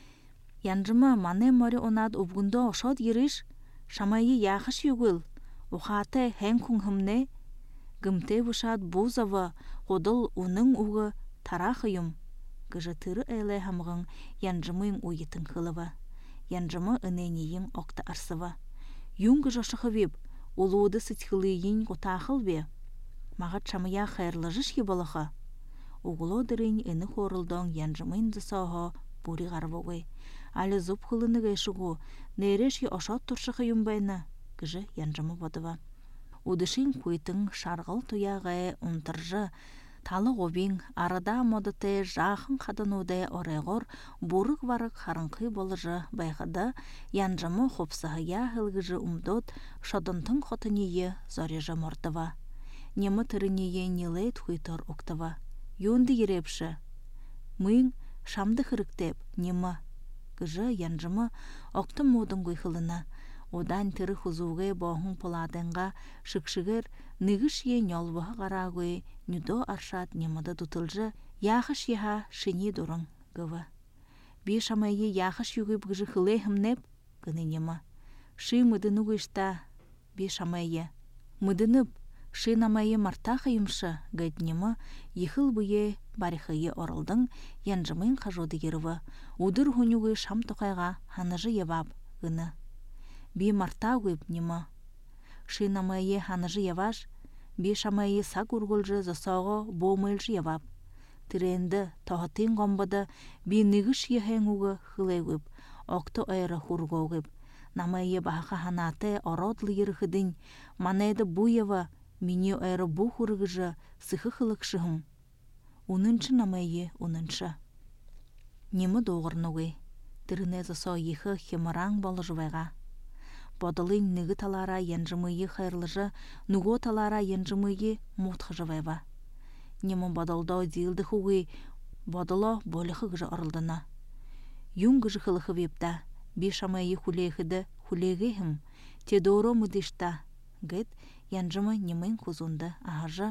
Янжыма мане море онад обгунда ошад еріш, шамайы яхыш югыл, ухаты хэн күңхімне, гымте вышад бузава, қодыл оның уғы тарахыйым, гыжы тыры әлі хамғын янжымын ойытын қылыва. Янжыма үненейін оқты арсыва. Юңғы жашықы веп, олуды сытхылыйын ғотақыл бе. Мағат шамая хайрлыжыш ебалыға. Оғыло дырын әні хорылдың янжымын дысаға бұри ғарвоғай. Алі зұп қылыны ғайшығу, нейреш е ашат тұршықы юмбайны, гыжы янжымы бодыва. Удышын көйтің шарғыл тұяғай ұнтыржы, талы ғобин арада модыты жақын қадынудай орайғыр бұрық варық харынқы болыжы байғады янжымы қопсығыя ғылғыжы умдот шадынтың қотынейі зорежы мордыва. Немы тырынее нелейт хуйтор октава. Юнды ерепші. Мыйн шамды хырыктеп, немы. Гыжы янжымы оқты модын гойхылына. Одан тыры хузуғай боғын поладынға шықшығыр нығыш е нёлбығы қарағой нүдо аршат немыды тұтылжы яхыш еха шыни дұрын гывы. Би шамайы яхыш югып гыжы хылай хымнеп гыны немы. Шы мыдыны гышта би шамайы. Мыдынып шы намайы мартақы юмшы гайднемы ехыл бұе барихайы орылдың янжымын қажоды еріві. Удыр хүнюгы шам тұқайға ханыжы евап гыны. Би марта гүйп немы. Шы намайы ханыжы еваш, би шамайы сак ургулжы засауғы боумылжы евап. Тіренді тоғытын ғомбады би нығыш ехен уғы хылай гүйп, оқты айры хурго гүйп. Намайы баға ханаты ородлы еріхідін, манайды бұйева мені айры бұ хургыжы сықы хылықшығым. Уныншы намайы уныншы. Немі доғырнуғы, тіріне засау ехі хемараң болы жывайға. Бодылың нығы талара янжымыйы хайрлыжы, нүго талара янжымыйы мұтқы жывайва. Немі бодылдау дейілді хуғы, бодыло болықы ғыжы орылдына. Юн ғыжы хылықы вепта, би шамайы хулейхіді хулейгейхім, те доро мұдышта, гэт янжымы немін кузунды ағажы.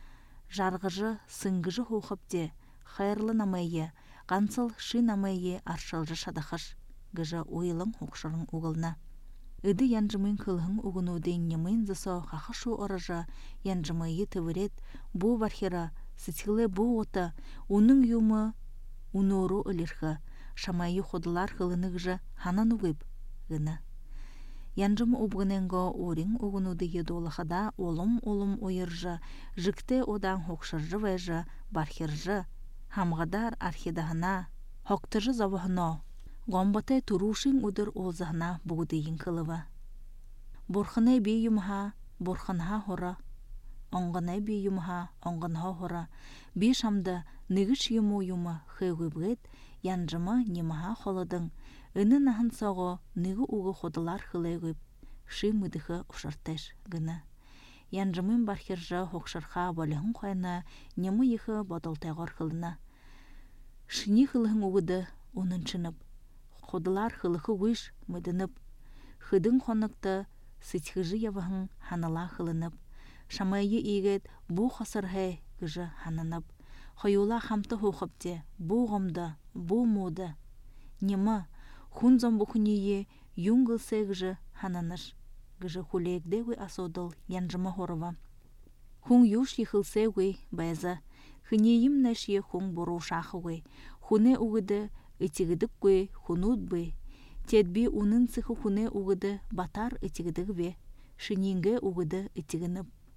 Жарғыжы сыңғыжы хоқыпте, хайрлы намайы, қансыл шы намайы аршылжы шадақыш, ғыжы ойылың хоқшырың уғылна. Ыды янжымын кылхын угунуден немын зысо хахашу орыжа янжымайы тывырет бу вархера сытхылы бу ота уның юмы унору ылырхы шамайы ходылар хылыныгжы ханан угып гыны. Янжымы убгыненго орин угунуды едолахада олым-олым ойыржы жыкте одан хокшыржы вайжы бархержы хамгадар архидахана хоктыжы завахно. Гомбатай турушин удыр олзахна бугудыйын кылыва. Борхынай бей юмха, борхынха хора. Оңғынай бей юмха, оңғынха хора. Бей шамды нығыш юму юмы хыгыбгет, янжыма немаха холыдың. Үні нахын соғы нығы уғы ходылар хылайгып, шы мыдығы ұшыртыш гыны. Янжымын бархержа хокшырха болығын қойна, немы ехы бодылтайғар хылына. Шыни хылығын уғыды оныншынып. Ходылар хылықы өш мүдініп, хыдың қонықты сытхыжы явығын ханала хылынып, шамайы егет бұ қасырхай гыжы ханынып, хойула хамты хоқыпте, бұ ғымды, бұ мұды. Немі, хун зомбу хүнейе юңгыл сәгжі хананыш, гыжы хулегдегі асодыл янжыма хорыва. Хун юш ехыл сәгөй байзы, хынейім нәшие хун бұру шақығой, хуне уғыды итигидик кwe хунут бе, тедби унын циху хуне угыды батар итигидик бе, шининге угыды итигинып.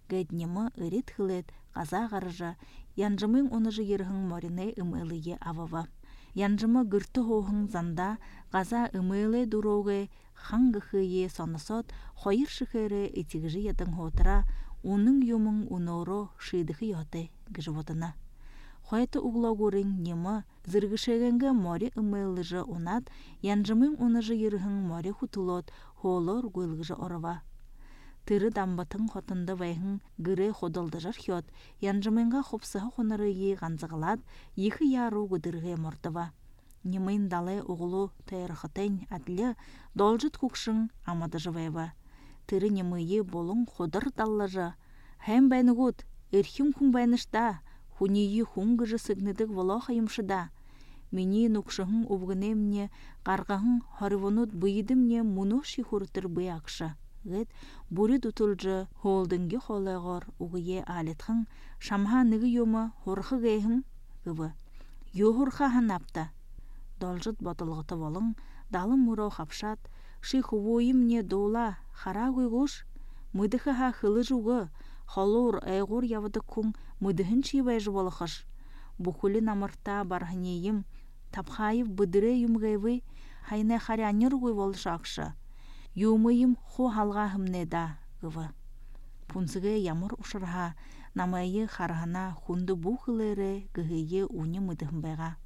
Гэднемі ырит хылет, қаза ғарыжа, янжымын оныжы ерхің морине ымылые авава. Янжымы гүрті хоғың занда, қаза ымылы дуроғы, хаңғы хые сонысот, хойыр шықыры этигіжі ятың хотыра, оның юмың уноро шыдықы йоты гіжівотына. Хойты углогурың немі, зіргішегенгі мори ымылыжы унат, янжымын оныжы ерхің мори хутылот, холор гүлгіжі орова. Тыры дамбатын хотынды вайхын гыры ходылдыжар хет, янжымынға хопсығы қонырыйы ғанзығылад, екі яру гүдірге мордыва. Немын далы уғылу тайырқытын әтлі должыт күкшің амадыжы вайва. Тыры немыйы болың ходыр даллыжы. Хэм байнығыд, эрхим күн байнышта, хунийы хунгыжы сыгныдық воло хайымшыда. Мені нүкшығын ұвғынемне, қарғағын харивонут бұйдымне мұну шихуртыр бұяқшы. Гет буры дутулжы холдыңги холайғыр уғые алетхың, шамха ныгы йомы хорхы гейхің гыбы. Йохурха ханапта. Должыт батылғыты волың, далым мұрау хапшат, шиху ойымне дола, хара гойгуш, мұдықы ха хылы жуғы, холур айғур явыдық күн мұдығын чибайжы болықыш. Бұқылы намырта барғынейім, тапхайып бұдыры юмгайвы, хайны харянер гой волшақшы. Юмыйым хо халға хымнеда гывы. Пунсыгы ямыр ұшырға, намайы харғана хунды бұқылыры гыгые уны мұдығын байға.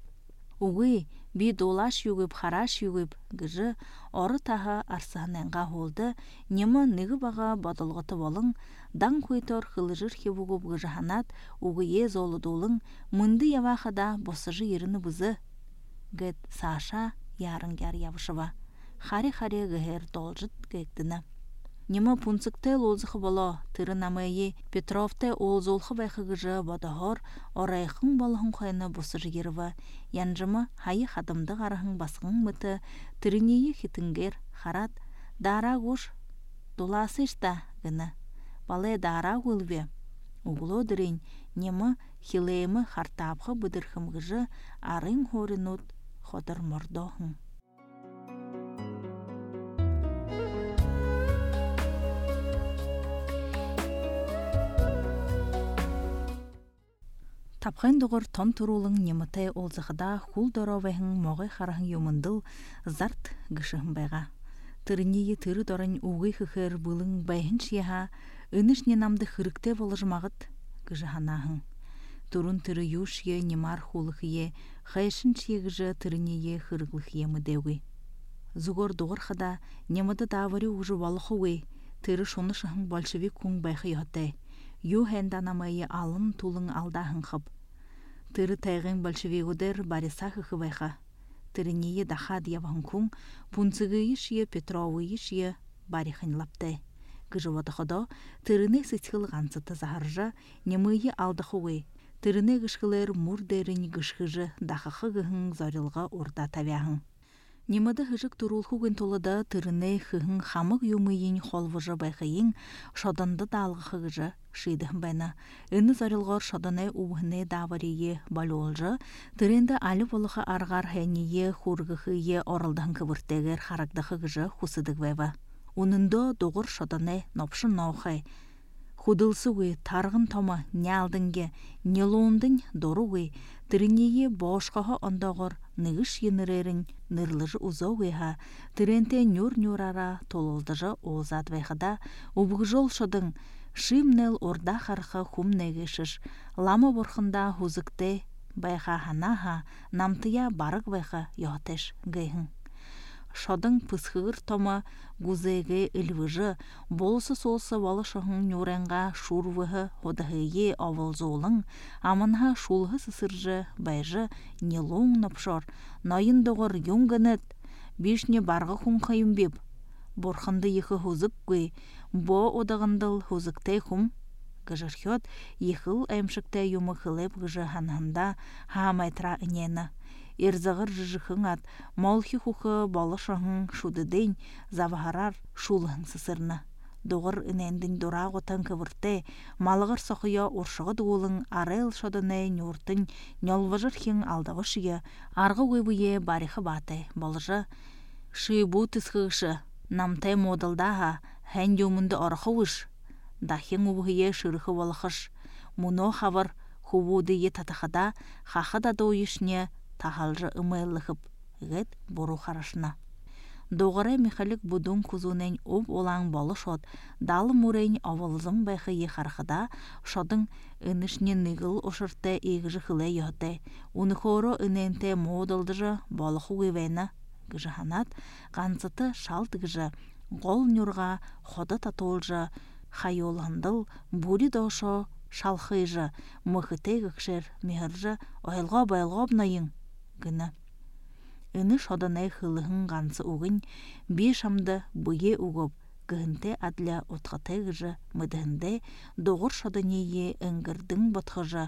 Уғы би долаш югып, хараш югып гыжы оры тағы арсығынанға холды, немі ныгы баға батылғыты болың, дан көйтор хылыжыр хебугып гыжыханат, уғы е золы долың, мұнды явақыда босыжы еріні бұзы. Гэт Саша ярын-гяр явышыва. Хари-хари гыхер должыт гектіні. Немі пунцыкты лозықы боло, тыры намайы Петровты олзолқы байқы гыжы бадағыр, орайқың балығын қойны босыжы еріва. Янжымы хайы хадымды қарығын басқың мұты, тырынейі хитінгер, харат, дара ғуш, доласы ішта гыны. Балы дара ғылве. Уғыло дырын, немі хилеймі хартапқы бұдырхым гыжы арын хорынут ходыр мордоғын. Тапқын дұғыр тон тұрулың немітай олзықыда хул доровайхың моғай қарағын юмындыл зарт гышығын байға. Тырынейі тыры дорын уғай хықыр бұлың байхын шияға, үніш ненамды хырыкте болыжмағыт гышығанағын. Турун тыры юшие немар хулықые, хайшын шиегіжі тырынейі хырықлықие мүдеуі. Зугор дұғыр қыда неміді давары ұжы балықуы, тыры шоны шығын большевик күн байқы йотай. Ю хэнданамайы алын тулың алдағын қып. Тыры тайғын большевигудер бариса хықы байқа. Тырынейі дахад явағын күн, пунцығы ешие Петровы ешие барихын лаптай. Гыжывады қыда, тырыны сытқыл ғансыты захаржа, немайы алдықуы. Тырыны гышқылыр мұрдерін гышқыжы дақықы ғын зорилға орда тавяғын. Немады хыжык турулху гын толыда тырыны хыхын хамық юмыйын холвыжы байқайын шоданды далғы хыгыжы шыйдығын байна. Үні зарылғар шоданы уғыны даварие балуолжы, тырынды алі болығы арғар хәние хургықые орылдығын кывыртегер харагды хыгыжы хусыдық байва. Унындо доғыр шоданы нопшы наухай. Худылсуғы тарғын тома не алдынге, не лондың доруғы, тырынее бошқаға ондағыр нығыш енірерін нұрлыжы ұзауыға, тыренте нүр-нүрара толылдыжы оғзад вайқыда, ұбғыжол шодың шимнел орда қарқы хум нәгешіш, ламы бұрқында хузыкте байға ханаға, намтыя барық вайқы йотеш гайхын. Шодың пысхығыр тома гузеге үлвіжі, болысы солсы валышығын нүренға шурвығы hodahые авылзолың, амынға шулғы сысыржы байжы нелоң напшор, найын доғыр юңгынет, бешне барғы құн қайым беп. Борхынды ехі хузык көй, бо одағындыл хузыктай құм. Гыжырхет ехіл әмшіктай юмы қылып гыжы ханхында хамайтра үнені. Ерзағыр жыжықың ат, малхи хухы балышығың шудыден завахарар шулығың сысырны. Доғыр үнендін дұрақ отан көвірте, малығыр соқыя оршығы дуылың арел шодыны нүртін нелважыр хең алдағы шие, арғы өйбүйе барихы баты, балыжы. Шы бұ тысқышы, намтай модылдаға, хэн юмынды орқы ұш. дахин убухие шырхы волхыш. Муно хавар хубудые татахада хахада доишне тахалжы ымайлыхып. Гет бору харашна. Доғырай Михалик будун кузунен об олаң балы шот, далы мурейн авалзым байхы ехархыда, шодың үнішне нығыл ошырты егіжі хылы йоты. Унықору үненте модалдыжы балықу гевейна гыжы ханат, ғанцыты шалт гыжы, ғол нүрға хода татолжы, хайоландыл, бури дошо шалхыжы, мұхыты гықшер мехіржі, ойлға байлғап найын гыны. Үні шоданай хылығын ғансы уғын, бей шамды бұйе уғып, гыхынте адля отқатай ғыжы, мұдығынде доғыр шоданейе үңгірдің бұтқыжы,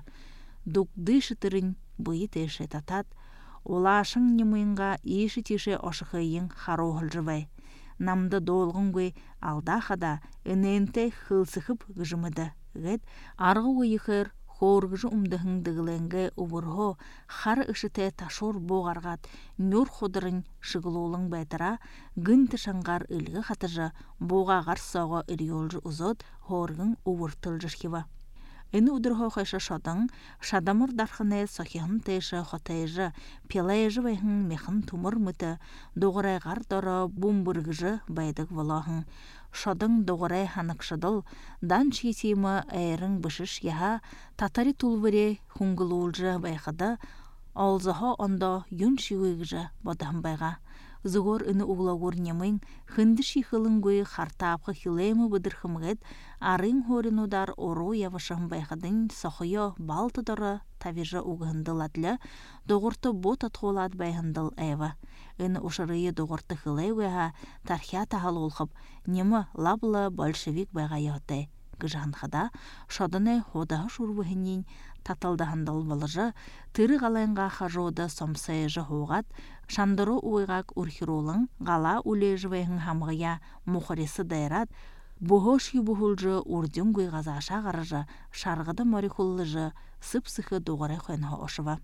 дуқды шытырын бұйы теші татат, ола ашың немайынға еші теше ошықайын харо ғылжывай. Намды долғын гөй алдақада үненте хылсықып ғыжымыды. Ғет арғы ойықыр, хоргыжы умдыхын дыгыленге убурхо хар ышыте ташор боғарғат нюр ходырын шыгылолың бәйтіра гын тышанғар үлгі хатыжы боғағар соғы үрйолжы ұзот хоргын убуртылжы шкива. Эни удырхо хайша шадың, шадамыр дархыне сохихын тейші хотайжы, пелайжы байхын мехын тумыр мұты, доғырайғар дары бумбыргыжы байдық волахын. Шадың доғырай ханықшыдыл, дан чиетимі әйрің бішіш яға, татари тулвыре хуңгылулжы байқыды, алзыға онда юн шиуегжі бадығын байға. Зығор үні уғылағыр немін, хынды шихылың гөй қартапқы хилемі бұдырхымғет, арын хорин удар ору явышын байқыдың соқыйо балтыдары тавижы уғындыладлы, доғырты бот атқолад байғындыл әйва. Үні ұшырыйы доғырты хилай өйға тархия тағал олқып, немі лаблы большевик байға яғдай. Гыжанхада шодыны ходағы шурбығынен таталдағындал балыжы, тыры ғалайынға қажоды сомсайыжы хоғат, шандыру уйғак урхиролың ғала улежівайын хамғыя мұқыресі дайрат, бұғыш юбухулжы урден гүйғаза аша ғарыжы, шарғыды морихуллыжы, сып-сықы доғырай қойынға ошыва.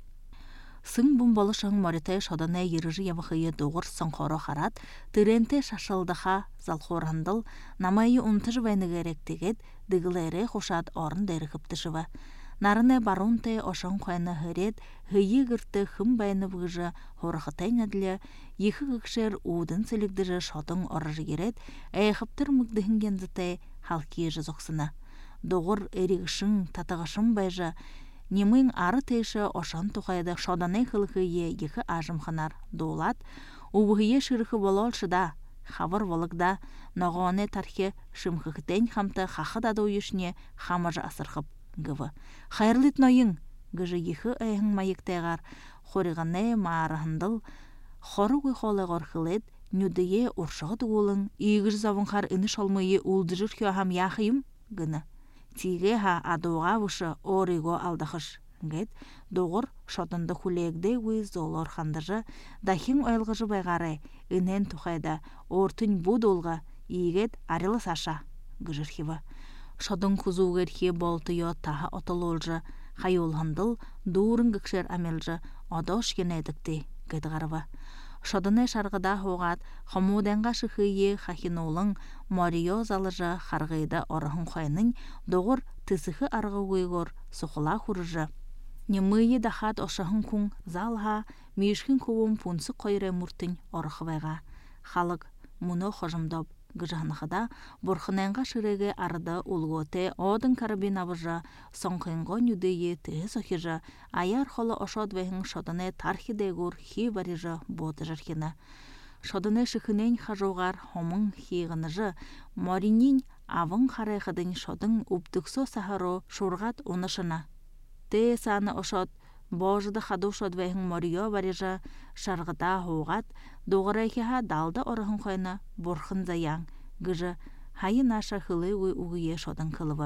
Сың бұмбалы шың моритай шоданы еріжі явықыйы доғыр сыңқоры қарат, тыренте шашылдыға залқорандыл, намайы ұнтыжы вайны керектегет, дығылайры қошат орын дәріқіптішіва. Нарыны барунты ошын қойны хырет, хыйы гырты хым байны бұғыжы хорықытайын әділі, ехі ғықшер уыдын сілігдіжі шодың орыжы керет, әйқіптір мүгдігінген зытай халкие жызықсына. Доғыр әрігішін, татығышын байжы, немін ары тейші ошан тұқайды шоданы қылықые ехі ажымханар доолат, убығые шырықы бололшыда, хавыр волықда, ноғоны тархи шымқықтен хамты қақыда дойышне хамажы асырқып гывы. Хайырлыт нойың, гыжы ехі әйін майықтайғар, қорығаны маарығындыл, хоры ғой қылет, нүдіе ұршығы дуылың, егір завынқар үніш олмайы улдыжыр күйахам яқыйым гыны. Тиге ха адуға бұшы ориго алдақыш. Гет, доғыр шотынды хүлегде өз золор қандыжы, дахин ойлғыжы байғары, үнен тұқайда, ортын бұд олға, егет арылы саша, гыжырхива. Шодын күзугерхе болтыйо таға отылолжы, хайолғандыл, дұрын гікшер амелжы, одош кенедікті, гедғарыва. Шодыны шарғыда хоғат, қомуденға шықые хахинолың, морио залыжы қарғайды орығын қойның, доғыр тысықы арғы ойғыр сұқыла құрыжы. Немыйы дахат ошығын күн залға, мейшкін көуім пұнсы қойры мұртын орығы байға. Халық мұны қожымдап гыжанықыда, бұрқынанға шыреге арыды ұлғоты, одын карабин абыжы, соңқынғы нүдейі тігі соқижы, аяр қолы ошод вейхін шодыны тархи дегур хи барижы боды жархины. Шодыны шықынен қажуғар хомың хиғыныжы, моринин авын қарайқыдың шодың ұптықсо сахаро шурғат онышына. Те саны ошод, божыды хаду шод вейхін морио барижы, шарғыда хоғат, доғырайкеға далды орығын қойны бұрқын заяң, гыжы хайын аша хылы өй уғые шодын кылывы.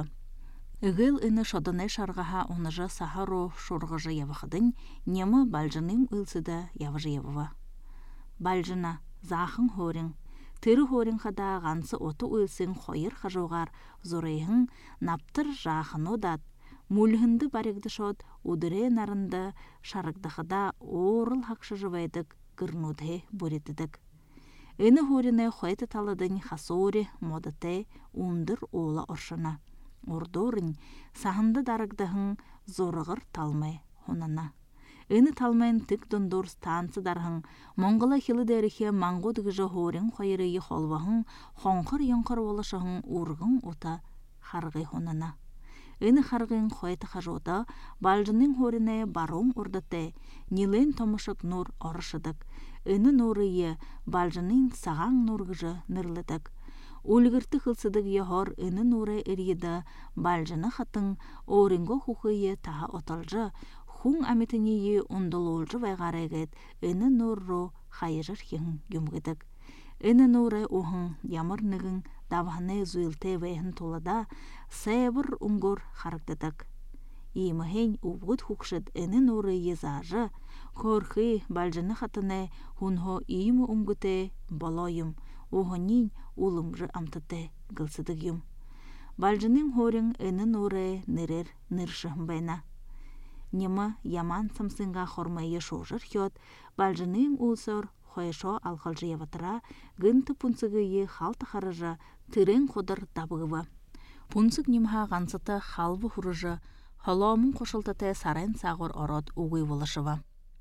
Үгіл үні шодыны шарғаға оныжы сахаро шурғыжы явықыдың, немі бальжының үлсіді явыжы явывы. Бальжына, зақын хорин, тыры хорин қада ғансы оты үлсін қойыр қажуғар, зорайхын наптыр жақын одат, Мулхынды барегді шот, удыре нарынды шарыгдықыда орыл хақшы жывайдық гырнуды бұретідік. Үні хуріне қойты таладың хасори, модаты, ундыр ола оршына. Ордорын сахынды дарагдахын зорығыр талмай хонана. Ыны талмайын тік дондор станцы дархын, Монгола хилы дәріхе маңғод гыжы хорин қойырыйы холвахын, хонқыр-йонқыр олышығын урғын ота харғай хонана. Ыны харғын қойты қажода, балжының хоріне барон ордаты, нилен томышық нұр орышыдық. Ыны нұрыйы балжының саған нұр гыжы нұрлыдық. Өлгірті қылсыдық ехор ыны нұры әреді, балжыны қатын орынғы құқыйы таға оталжы, Хун аметінейі ондололжы вайғарайгет, ыны нұрру хайыжыр хең юмгыдық. Ыны нұры оғын ямырнығын давханы зуылты вайхын толада, сайбыр ұңгыр харагдыдық. Имахен убгут хукшыд ыны нұры езажы, корхы балжыны хатыны хунхо имы ұңгыты балайым, оғынин улымжы амтыты гылсыдық юм. Балжының хорын ыны нұры нырыр ныршығын байна. Нема яман самсынға хормайы шожыр хет, балжының улсыр хойшо алқалжы яватыра, гынты пунцығыйы халты харыжы, тырын қодыр табығыва. Пунцық немха ғансыты халвы хұрыжы, холомын қошылтыты сарайн сағыр ород уғый волышыва.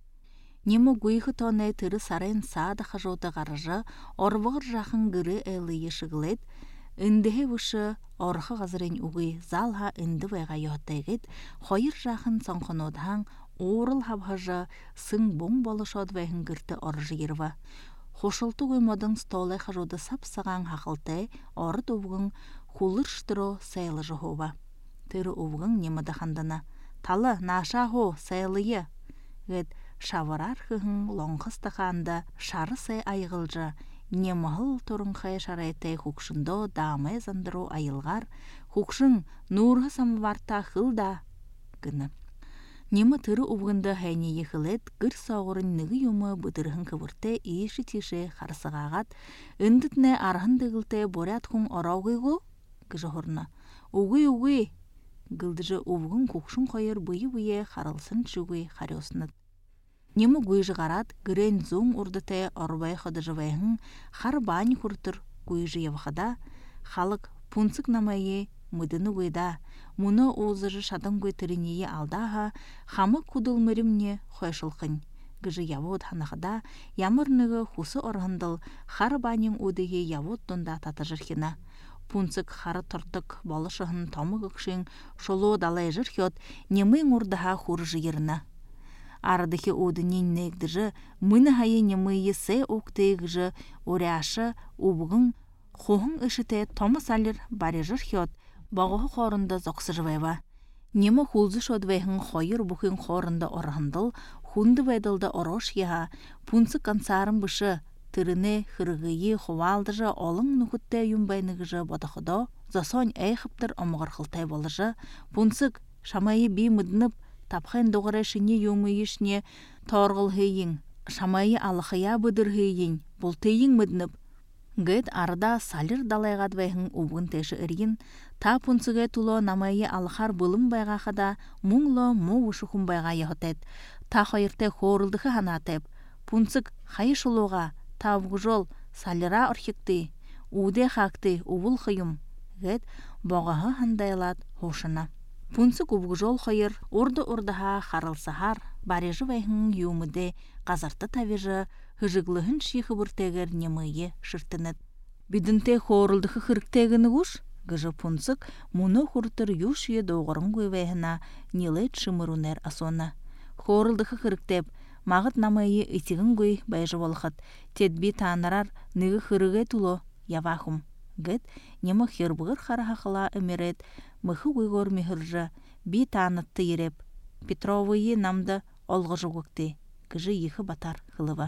Нема гуйхы тоны тыры сарайн сады қажоты ғарыжы, орвығыр жақын гыры әлі ешігілет, Үндігі вұшы орқы ғазырын ұғы залға үнді вайға йоттайгет, қойыр жақын соңқынодхан орыл хабхажы сың боң болышод вайхын гірті оржы ерва. Хошылты ғоймадың столай қажоды сап-саған хақылтай орыд ұвғын хулыр штыро сайлы жығова. Тыры ұвғын немеді қандына. Талы наша хо сайлые. Гет шаварар хығын лоңқыстықанда шары сай айғылжы, Немахыл торынқай шарайтай хукшындо дамай зандыру айылғар, хукшын нұрғы самварта хылда гыны. Немі тыры ұвғынды хайне ехілет, гір сауғырын нығы юмы бұдырғын кывырты еші тиші қарсығағат, үндітіне арғын дығылты борят құн орауғыйғы гыжы хорна. Уғы-уғы гылдыжы ұвғын хукшын қойыр бұйы-бұйы қарылсын жүгі қариосынат. Нему гуйжы ғарат, гірен зоң ұрдытай орбай қыдыжы вайхын, қар бани құртыр гуйжы евқыда, халық пунцық намайы мұдыны гуйда, мұны олзыжы шадан гуй түрінейі алдаға, хамы кудыл мөрімне қойшылқын. Гыжы явод ханақыда, ямырнығы хусы орғындыл, қар банин удығы явод донда татыжырхина. Пунцық қары тұртық балышығын тамы ғықшын, шолу далай жырхет, немың ұрдыға хуржы еріна. Арадығы одынен нәгдіжі, мұны хайы немайы сәй оқтайғыжы, оряшы, обығын, қоғын үшіте томыс алыр бари жыр хет, бағығы қорында зоқсы жывайва. Немі хулзы шодвайхын қойыр бұқын қорында орғындыл, хунды вайдылды орош еға, пунцы қансарын бұшы, тырыны хырғыйы ховалдыжы олың нүхітті юмбайнығыжы бодақыдо, засон әйхіптір омығыр қылтай болыжы, пунцық шамайы бей мұдынып, тапқан доғыра шыне юмы ешіне торғыл хейін, шамайы алықыя бұдыр хейін, бұл тейін мұдынып. Гэд арда салыр далайғад вайхын убын тәші үрген, та пунцыға тұло намайы алықар бұлым байғақыда мұңлы мұ ұшықын байға яғытет, та қойырты қорылдықы ханатып, пунцык хайы шылуға, та бұғжол салыра үрхекті, уде қақты уыл қойым. Гэд боғағы хандайлат хошына. Пунцык убғжол қойыр, орды-ордыға қарылсахар, барежі вайхын юмыды, қазарты тавежі, хыжыглыхын шиқы бұртегер немайы шыртынет. Бидінте қорылдықы қырықтегіні ғуш, гыжы пунцык мұны құртыр юшие доғырын көйвайхына нелет шымырунер асона. Қорылдықы қырықтеп, мағыт намайы итігін көй байжы болқыт, тедбі танырар нығы қырығы тұлы явахым. Гэд немі хербығыр қарахақыла өмерет, мұхы көйгор мехіржі, би танытты ереп, Петровыйы намды олғы жүгікті, кіжі ехі батар қылыва.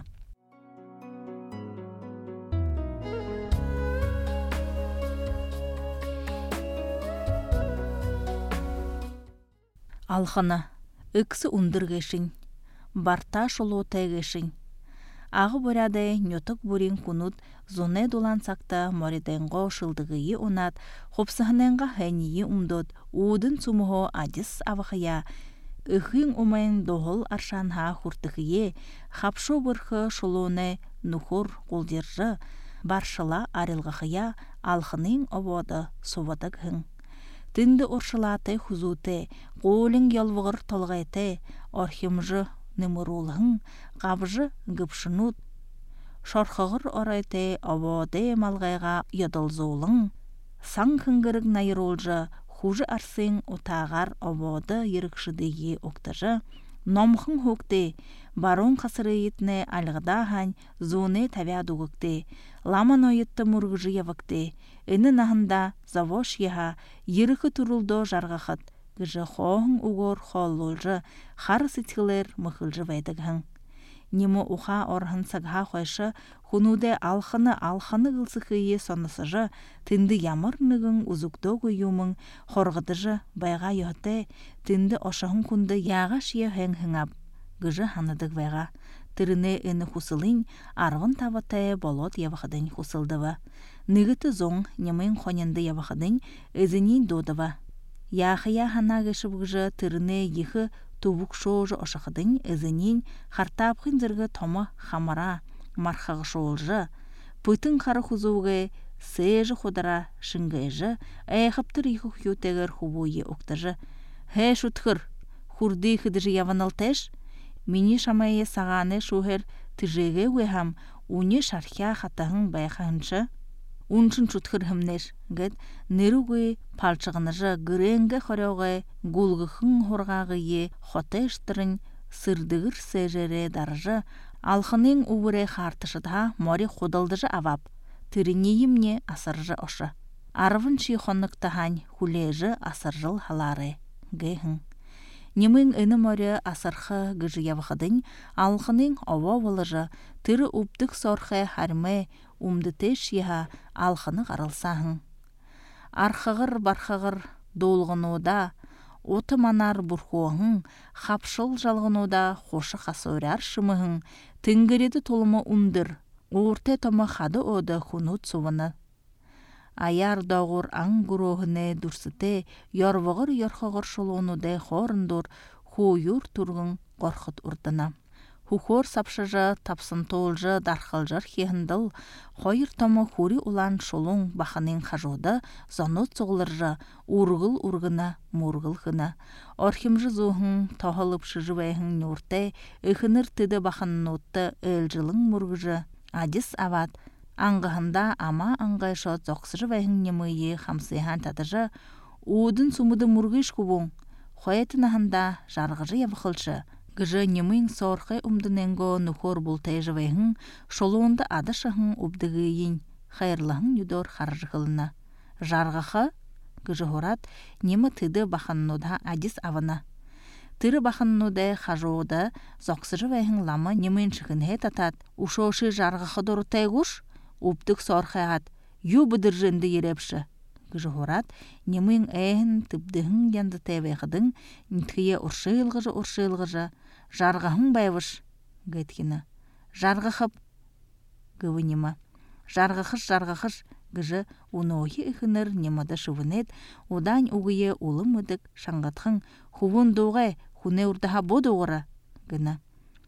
Алханы, үксі ұндыргешін, барта шолу тәгешін. Ағы бұрядай нөтік бүрін күнут, зоне долан сақта мориденго шылдығыйы онат, қопсығыненға хәнейі умдот, уудын сумығы адис авақия, үхін умайын доғыл аршанға хұртығые, қапшу бұрқы шолуны нұхыр қолдержі, баршыла арылғықия, алхының ободы сувадығын. тынды оршылаты хузуте, қолың ялвығыр толғайты, орхимжы нымырулығың, қабжы гыпшынут, шорхығыр орайты, аводы малғайға ядылзулың, сан хыңгырыг найролжы, хужы арсың утағар аводы ерікшідегі оқтажы, номхың хөкте, барон қасыры етіне алғыда хань, зоны тавядуғыкте, ламан ойытты мұрғыжы явыкте, іні нахында завош еха, ерікі тұрылды жарғақыт, гыжы хоғың уғыр холлолжы, хары сетілер мұхылжы вайдығың. Нему уха орхын сагха хойшы, хунуде алханы алханы гылсықые сонысыжы, тынды ямырнығың узуктогы юмың, хорғыдыжы байға йоте, тынды ошағын күнді яға шия хэң-хэңап, гыжы ханыдық вайға. Тырыне үні хусылын, арғын таватая болот явахадын хусылдыва. Нығыты зоң немын хоненды явахадын, өзінен додыва. Яхыя хана гышып гыжы тырыне ехы тубук шоожы ошақыдың өзінен хартапқын зіргі тома хамара мархағы шоолжы, пытын қары хузуғы сэжі худара шыңгайжы, әйхіптір ехі хютегір хубуе оқтажы. Хэ шутхыр, хурды хыдыжы яваналтеш, мені шамайы сағаны шухер тыжеге уэхам, уне шархя хатағын байқаншы. Уншын шутхыр хымнеш, гэд неруғы палчығыныжы гүренгі хорауғы гулғықын хорғағы е хотештырын сырдығыр сэжере даржы, алхының уыре хартышыда мори худалдыжы авап, тірінейімне асыржы ошы. Арвын шихоннықта хань хулежі асыржыл халары, гэхін. Немын үні морі асырхы гыжы явықыдың, алхының ова вылыжы, тірі ұптық сорхы хармы, умдытеш еха алхыны қарылсағын. Архығыр бархығыр долғынуда, оты манар бұрхуағын, хапшыл жалғынуда хошы қасырар шымығын, тінгіреді толымы умдыр, орте тома хады оды хунут сувыны. Аяр дауғыр аң күрохыне дұрсыте, ярвығыр ярхығыр шолуынуде хорындыр, хуюр тұрғын қорқыт ұрдына. Хухор сапшыжы, тапсын толжы, дарқылжыр хехінділ, хойыр тома хури улан шолуң бақанын қажуды, занот соғылыржы, урғыл урғына, мұрғыл ғына. Орхимжы зуғын, тоғылып шыжывайғын нұрте, үхінір тіді бақанын отты, әлжілің мұрғыжы, адис ават, аңғығында ама аңғайшот зоқсыжы вайғын немейе хамсыйхан тадыжы, уыдын сумыды мұрғыш күбің, хойетін ағында жарғыжы явықылшы. Гыжы немын сорхай умдыненго нухор бултайжы вайғын, шолуынды адышығын убдығыйын, хайырлығын юдор харжықылына. Жарғақы, гыжы хорат, немі тыды бақаннуда адис авына. Тыры бақаннуда хажуыды, зоқсыжы вайғын ламы немын шығын хет атат, ушошы жарғақы дұрытай ғуш, убдық сорхайғат, ю бұдыржынды ерепші. Гыжы хорат, немын әйін тыпдығын янды тәвайғыдың, нітхие ұршылғыжы ұршылғыжы, жарғахың байвыш, гайткені. Жарғахып, гывы нема. Жарғахыш, жарғахыш, гыжы уноғи үхінір немады шывынет, одан уғые улы мүдік шаңғатқың, хувын доғай, хуне ұрдаға боды оғыра, гына.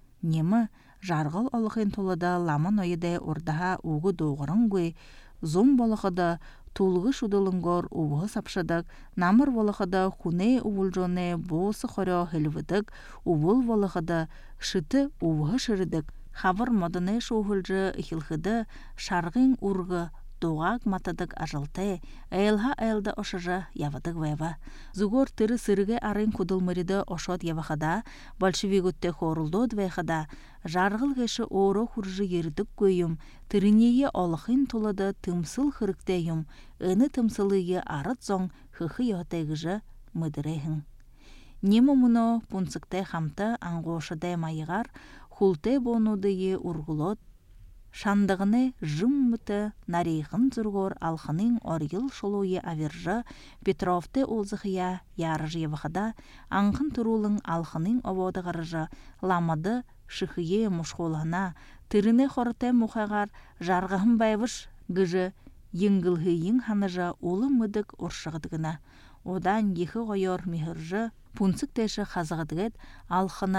Немі, жарғыл олықын толыда ламан ойыдай ұрдаға уғы доғырын гөй, зом болықыда тулғы шудылыңгор уғы сапшыдық, намыр болықыда хуне уғылжоне босы хорё хелвыдық, уғыл болықыда шыты уғы шырыдық, хавыр модыне шуғылжы ихилхыды шарғын урғы доғақ матадық ажылты, әйлға әйлді ошыжы явадық вайва. Зугор тыры сырығы арын кудылмырыды ошот явахада, большевигутте хорулды двайхада, жарғыл ғеші оро хуржы ердік көйім, тырынее олықын тұлады тымсыл хырықтайым, үні тымсылығы арыт зоң хықы йотайғыжы мүдірейхін. Нему мұны пунцықтай хамты аңғошыдай майығар, хултай бонудығы урғылот, шандығыны жыммыты нарейхын зүргор алхының оргил шолуе авержы Петровты олзықия ярыжы евіғыда аңқын тұрулың алхының ободығырыжы ламады шықые мұшқолығына тіріне хорытай мұқағар жарғығын байвыш гыжы еңгілгейін ханыжы олы мүдік оршығыдығына. Одан ехі ғойор мехіржы пунцық тәші қазығыдығыд алхына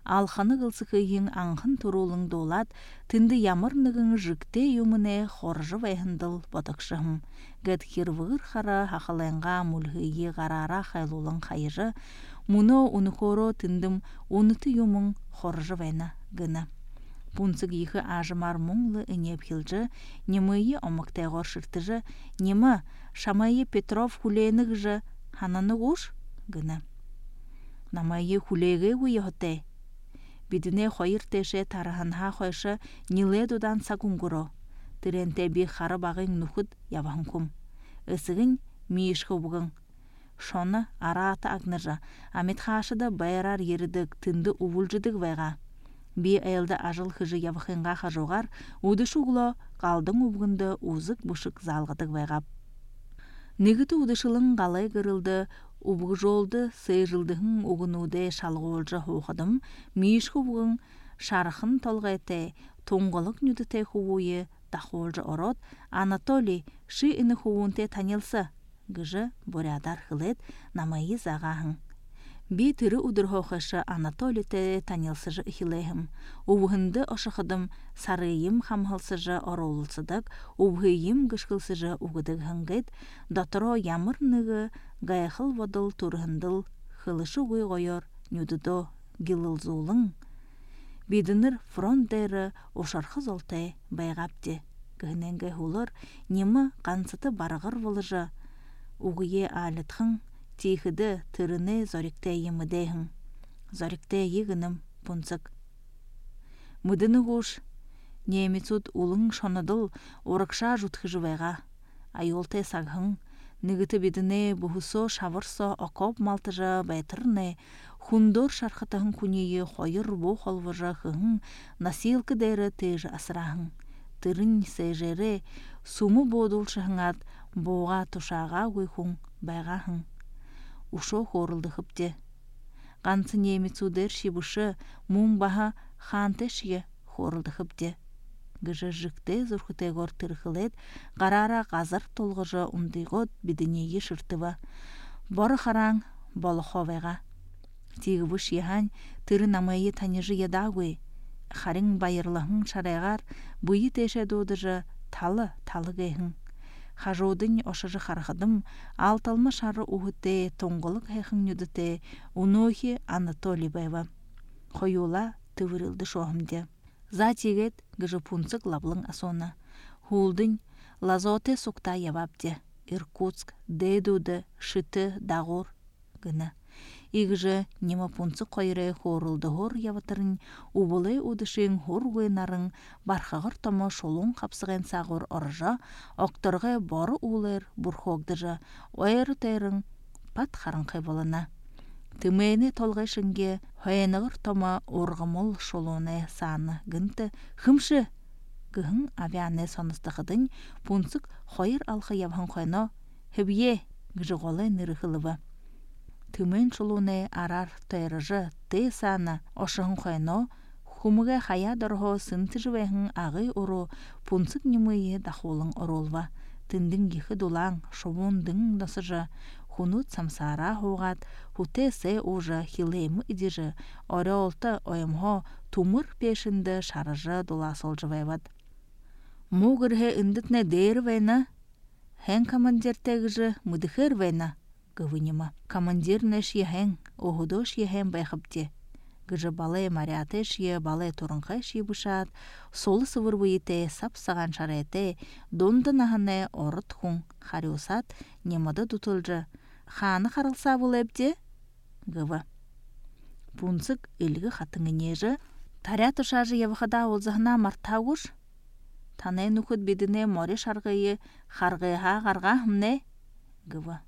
Алханы гылсыкыйын аңхын турулың долат, тынды ямырнығың жікте юмыне хоржы вайхындыл бодықшығым. Гэт хирвығыр хара хақалайынға мүлхыйы ғарара хайлулың қайыжы, мұны унықоро тындым уныты юмың хоржы вайна гына. Пунцык ехы ажымар мұңлы үнеп хилжы, немыйы омықтайғор шыртыжы, немы Шамайы Петров хулейнық жы хананы ғуш гына. Намайы хулейгі ғуй хоте. Бидіне қойыр теше тараханха қойшы ниледудан сагунгуро. Тіренте би қары бағың нұхыд явағын күм. Үсігін мейішкі бұғын. Шоны араты агныржа. Амет қашыда байырар ерідік тынды увулжыдық вайға. Би әйілді ажыл хыжы явықынға қажуғар, удыш уғыло қалдың ұбғынды узық бұшық залғыдық вайғап. Негіті удышылың қалай кырылды, убғы жолды сыйжылдығын уғынуды шалғолжы хоқыдым, мейішкі бұғын шарықын толғайты, тоңғылық нүдіте хувуы дақолжы ород, Анатолий ши іні хувунте танилсы, гыжы борядар хылет намайы зағағын. Би түрі удыр хоқышы Анатолийте танилсыжы ихилейхім. Убғынды ошықыдым сарыйым хамхылсыжы оролылсыдық, убғыйым гышқылсыжы уғыдық хыңгайд, дотыро ямырнығы гайхыл водыл турғындыл хылышы ғой ғойор нүдідо гилылзулың. Бидінір фронтдері ошарқы золтай байғапте. Гінен гайхулыр немі қансыты барғыр вылыжы. Уғые алетхың тихіді түріні зорикте емідейхің. Зорикте егінім пұнсық. Мұдыны ғуш, немецуд улың шоныдыл орықша жұтқыжы вайға. Айолтай сағың, нігіті бедіне бұхысо шавырсо окоп малтыжа байтырны, хундор шарқытығын күнейі қойыр бұ қолвыжа қығың, насилкі дәрі тежі асырағың. Тырын сейжері сумы бодул шығыңат боға тұшаға ғойхың байғағың. Ушо хорылды хыпте. Қансы немецудер шибышы мұң баға хантешге хорылды хыпте. Гыжы жікте зұрхытайғор тырқылет, қарара қазыр толғыжы ұндайғот бідінеге шыртыва. Боры қараң болы ховайға. Тегі бұш ехань тыры намайы таныжы едағой. Харың байырлығың шарайғар бұйы теше додыжы талы талы гейхің. Хажудың ошыжы қарғыдым, алталма шары уғыте, тоңғылық әйхің нүдіте, унохи Анатолий байва. Қойула тывырылды шоғымде. Затегет гыжы пунцық лаблың асона. Хулдың лазоте сұқта явапте. Иркутск, Дейдуды, Шыты, Дағур гына. Игжы нема пунцық қойырай хорылды хор яватырын, убылай удышың хор гойнарын, бархағыр тома шолун қапсығын сағыр оржа, оқтырғы бары улыр бұрхоғдыжа, ойыры тайрын пат қарынқай болына. Тымейні толғай шынге хойынығыр тома орғымыл шолуны саны гынты, хымшы гыхын авианы соныстықыдың пунцық хойыр алқы явхан қойно, хебие гжы ғолай нырықылыва. Түмен шулуны арар тайрыжы ты саны ошығын қойно, хумыға хая дұрғы сынты жывайхын ағы ұру пунцық немейі дақолың ұролва. Тындың ехі дулаң шовундың дасыжы, хунут самсара хоғат, хуте се ұжы хилеймі идежі, оры олты ойымхо тумыр пешінді шарыжы дуласыл жывайвад. Мұғырхе үндітне дейір вайна, хэн командертегіжі мұдықыр вайна. Гывынема. Командирнеш ехен, оғудош ехен байхыпте. Гыжы балай марятеш е, балай турынқаш ебушат, солы сывыр бұйыте, сап саған шарайте, донды нахане орыт хун, хариусат, немады дутылжы. Ханы қарылса бұл әбде? Гыва. Пунцык үлгі қатыңы нежі, таря тұшажы евіқыда олзығына мартауыш? Танай нүкіт бедіне море шарғайы, харғайға ғарға хымне? Гыва.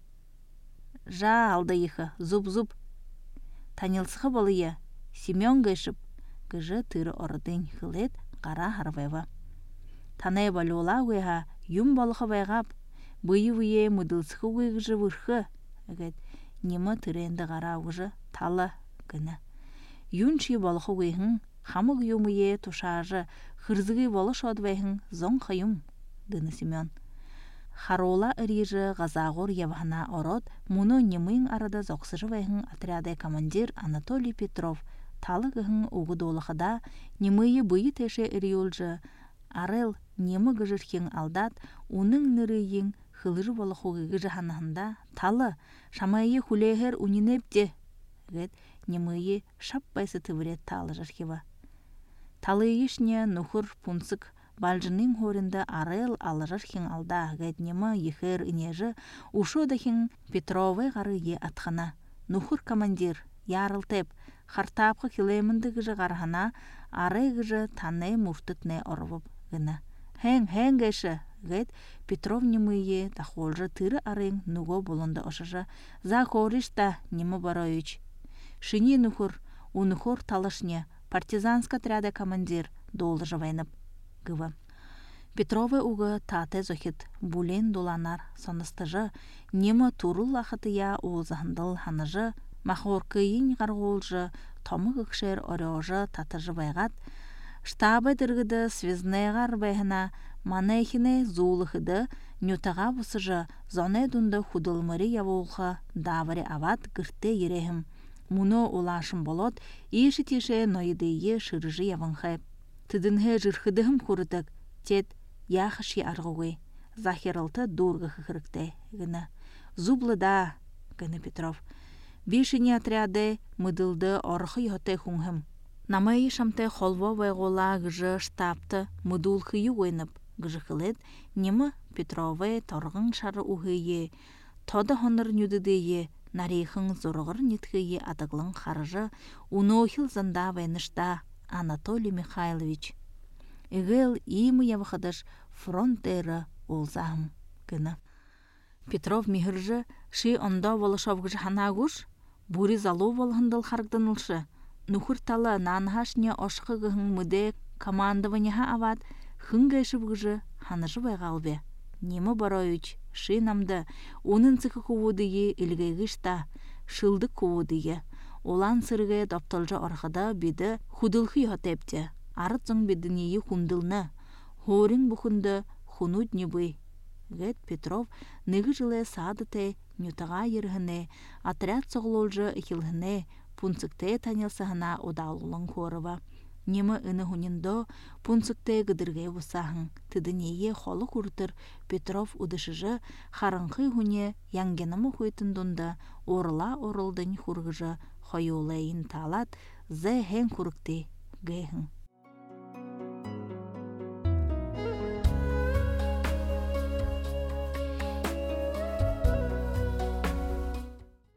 Жа алды ехі, зуб-зуб. Танилсықы болые, Семен гайшып, гыжы тыры орыдың хылет қара харвайва. Танай балула уйха, юм балықы байғап, бұйы-бұйы мұдылсықы уйғыжы вұрхы, әгет, немі тыренді қара ұжы талы гыны. Юнши балықы уйхын, хамық юмые тушажы, хырзығы болыш одвайхын зон қайым, гыны Семен. Харола ырежы ғазағыр явхана ород, мұны немың арада зоқсыжы вайхын отряды командир Анатолий Петров талы гыхын угу долахада немые быйы теше эриолжы арел немы гыжырхин алдат уның нырыйын хылыжы болохуғы гыжы ханахында талы шамайы хулехер унинепте гет немые шаппайсы тывырет талы жархива. Талы ешне нухур пунцык балжының хорында арел алыжырхин алда гет немы ехер инежы ушодахин Петровы ғарыге атхана. Нухур командир ярылтеп хартапқы килемінді гыжы ғархана арай гыжы таны муфтытне орвып гына. Хәң, хәң гәші, гәйт Петров немые тахолжы тыры арың нуго болынды ошыжы. За хоришта немы баройыч. Шыни нухур, унухур талышне, партизанск отряда командир должы вайнып гыва. Петровы уғы таты зохит, булен доланар соныстыжы, немы турул лахытыя уылзахындыл ханыжы, махоркыйын ғарғолжы, томы гыкшер орёжы татыжы байғат, штабы дыргыды свезнайғар байғына манайхіне зулыхыды нютаға бұсыжы зоне дунды худылмыры яволға давари ават гыртты ерехім. Муно улашым болот, еші теше нойыдыйы шырыжы явынхай. Тыдынхе жырхыдығым құрыдық, тет яхыши арғуы, захирылты дорғы хықырыкты гына. Зублыда, гына Петров. Бешіні отряды мыдылды орхы йоты хуңхым. Намайы шамты холво вайғола гыжы штабты мыдулхы ойнып гыжы қылет, немы Петровы торғын шары уғыйы, тоды хоныр нүдідейі, нарихын зорғыр нетхыйы адығлың қарыжы, унохил занда вайнышта Анатолий Михайлович. Игыл имы явықыдыш фронтері олзағым гына. Петров михыржы ши онда волышов гыжы ханагуш, бури залу волхындыл харгданылшы. Нухырталы нанхашне ошқы гыхын мүде командованияға ават, хын гайшып гыжы ханыжы байғалбе. Немы баройыч, ши намды, оның цықы кувудыйы илгейгішта, шылды кувудыйы. Олан сырғы доптолжы орқыда биді худылхы йотепте. Арыцың бидінейі хундылны. Хорин бұхынды хунуд небы. Гет Петров нығы жылы садыте нютаға ерхіне, отряд соғылолжы ихилхіне, пунцыкте танылсағына одалылың корыва. Немы ыны хунинда пунцыкте гыдыргай вусахын. Тыдынее холы куртыр Петров удышыжы харынқы хуне янгенымы хуйтындунда орла орылдың хургыжы хойолайын талат зэ хэн курыкты гэхын.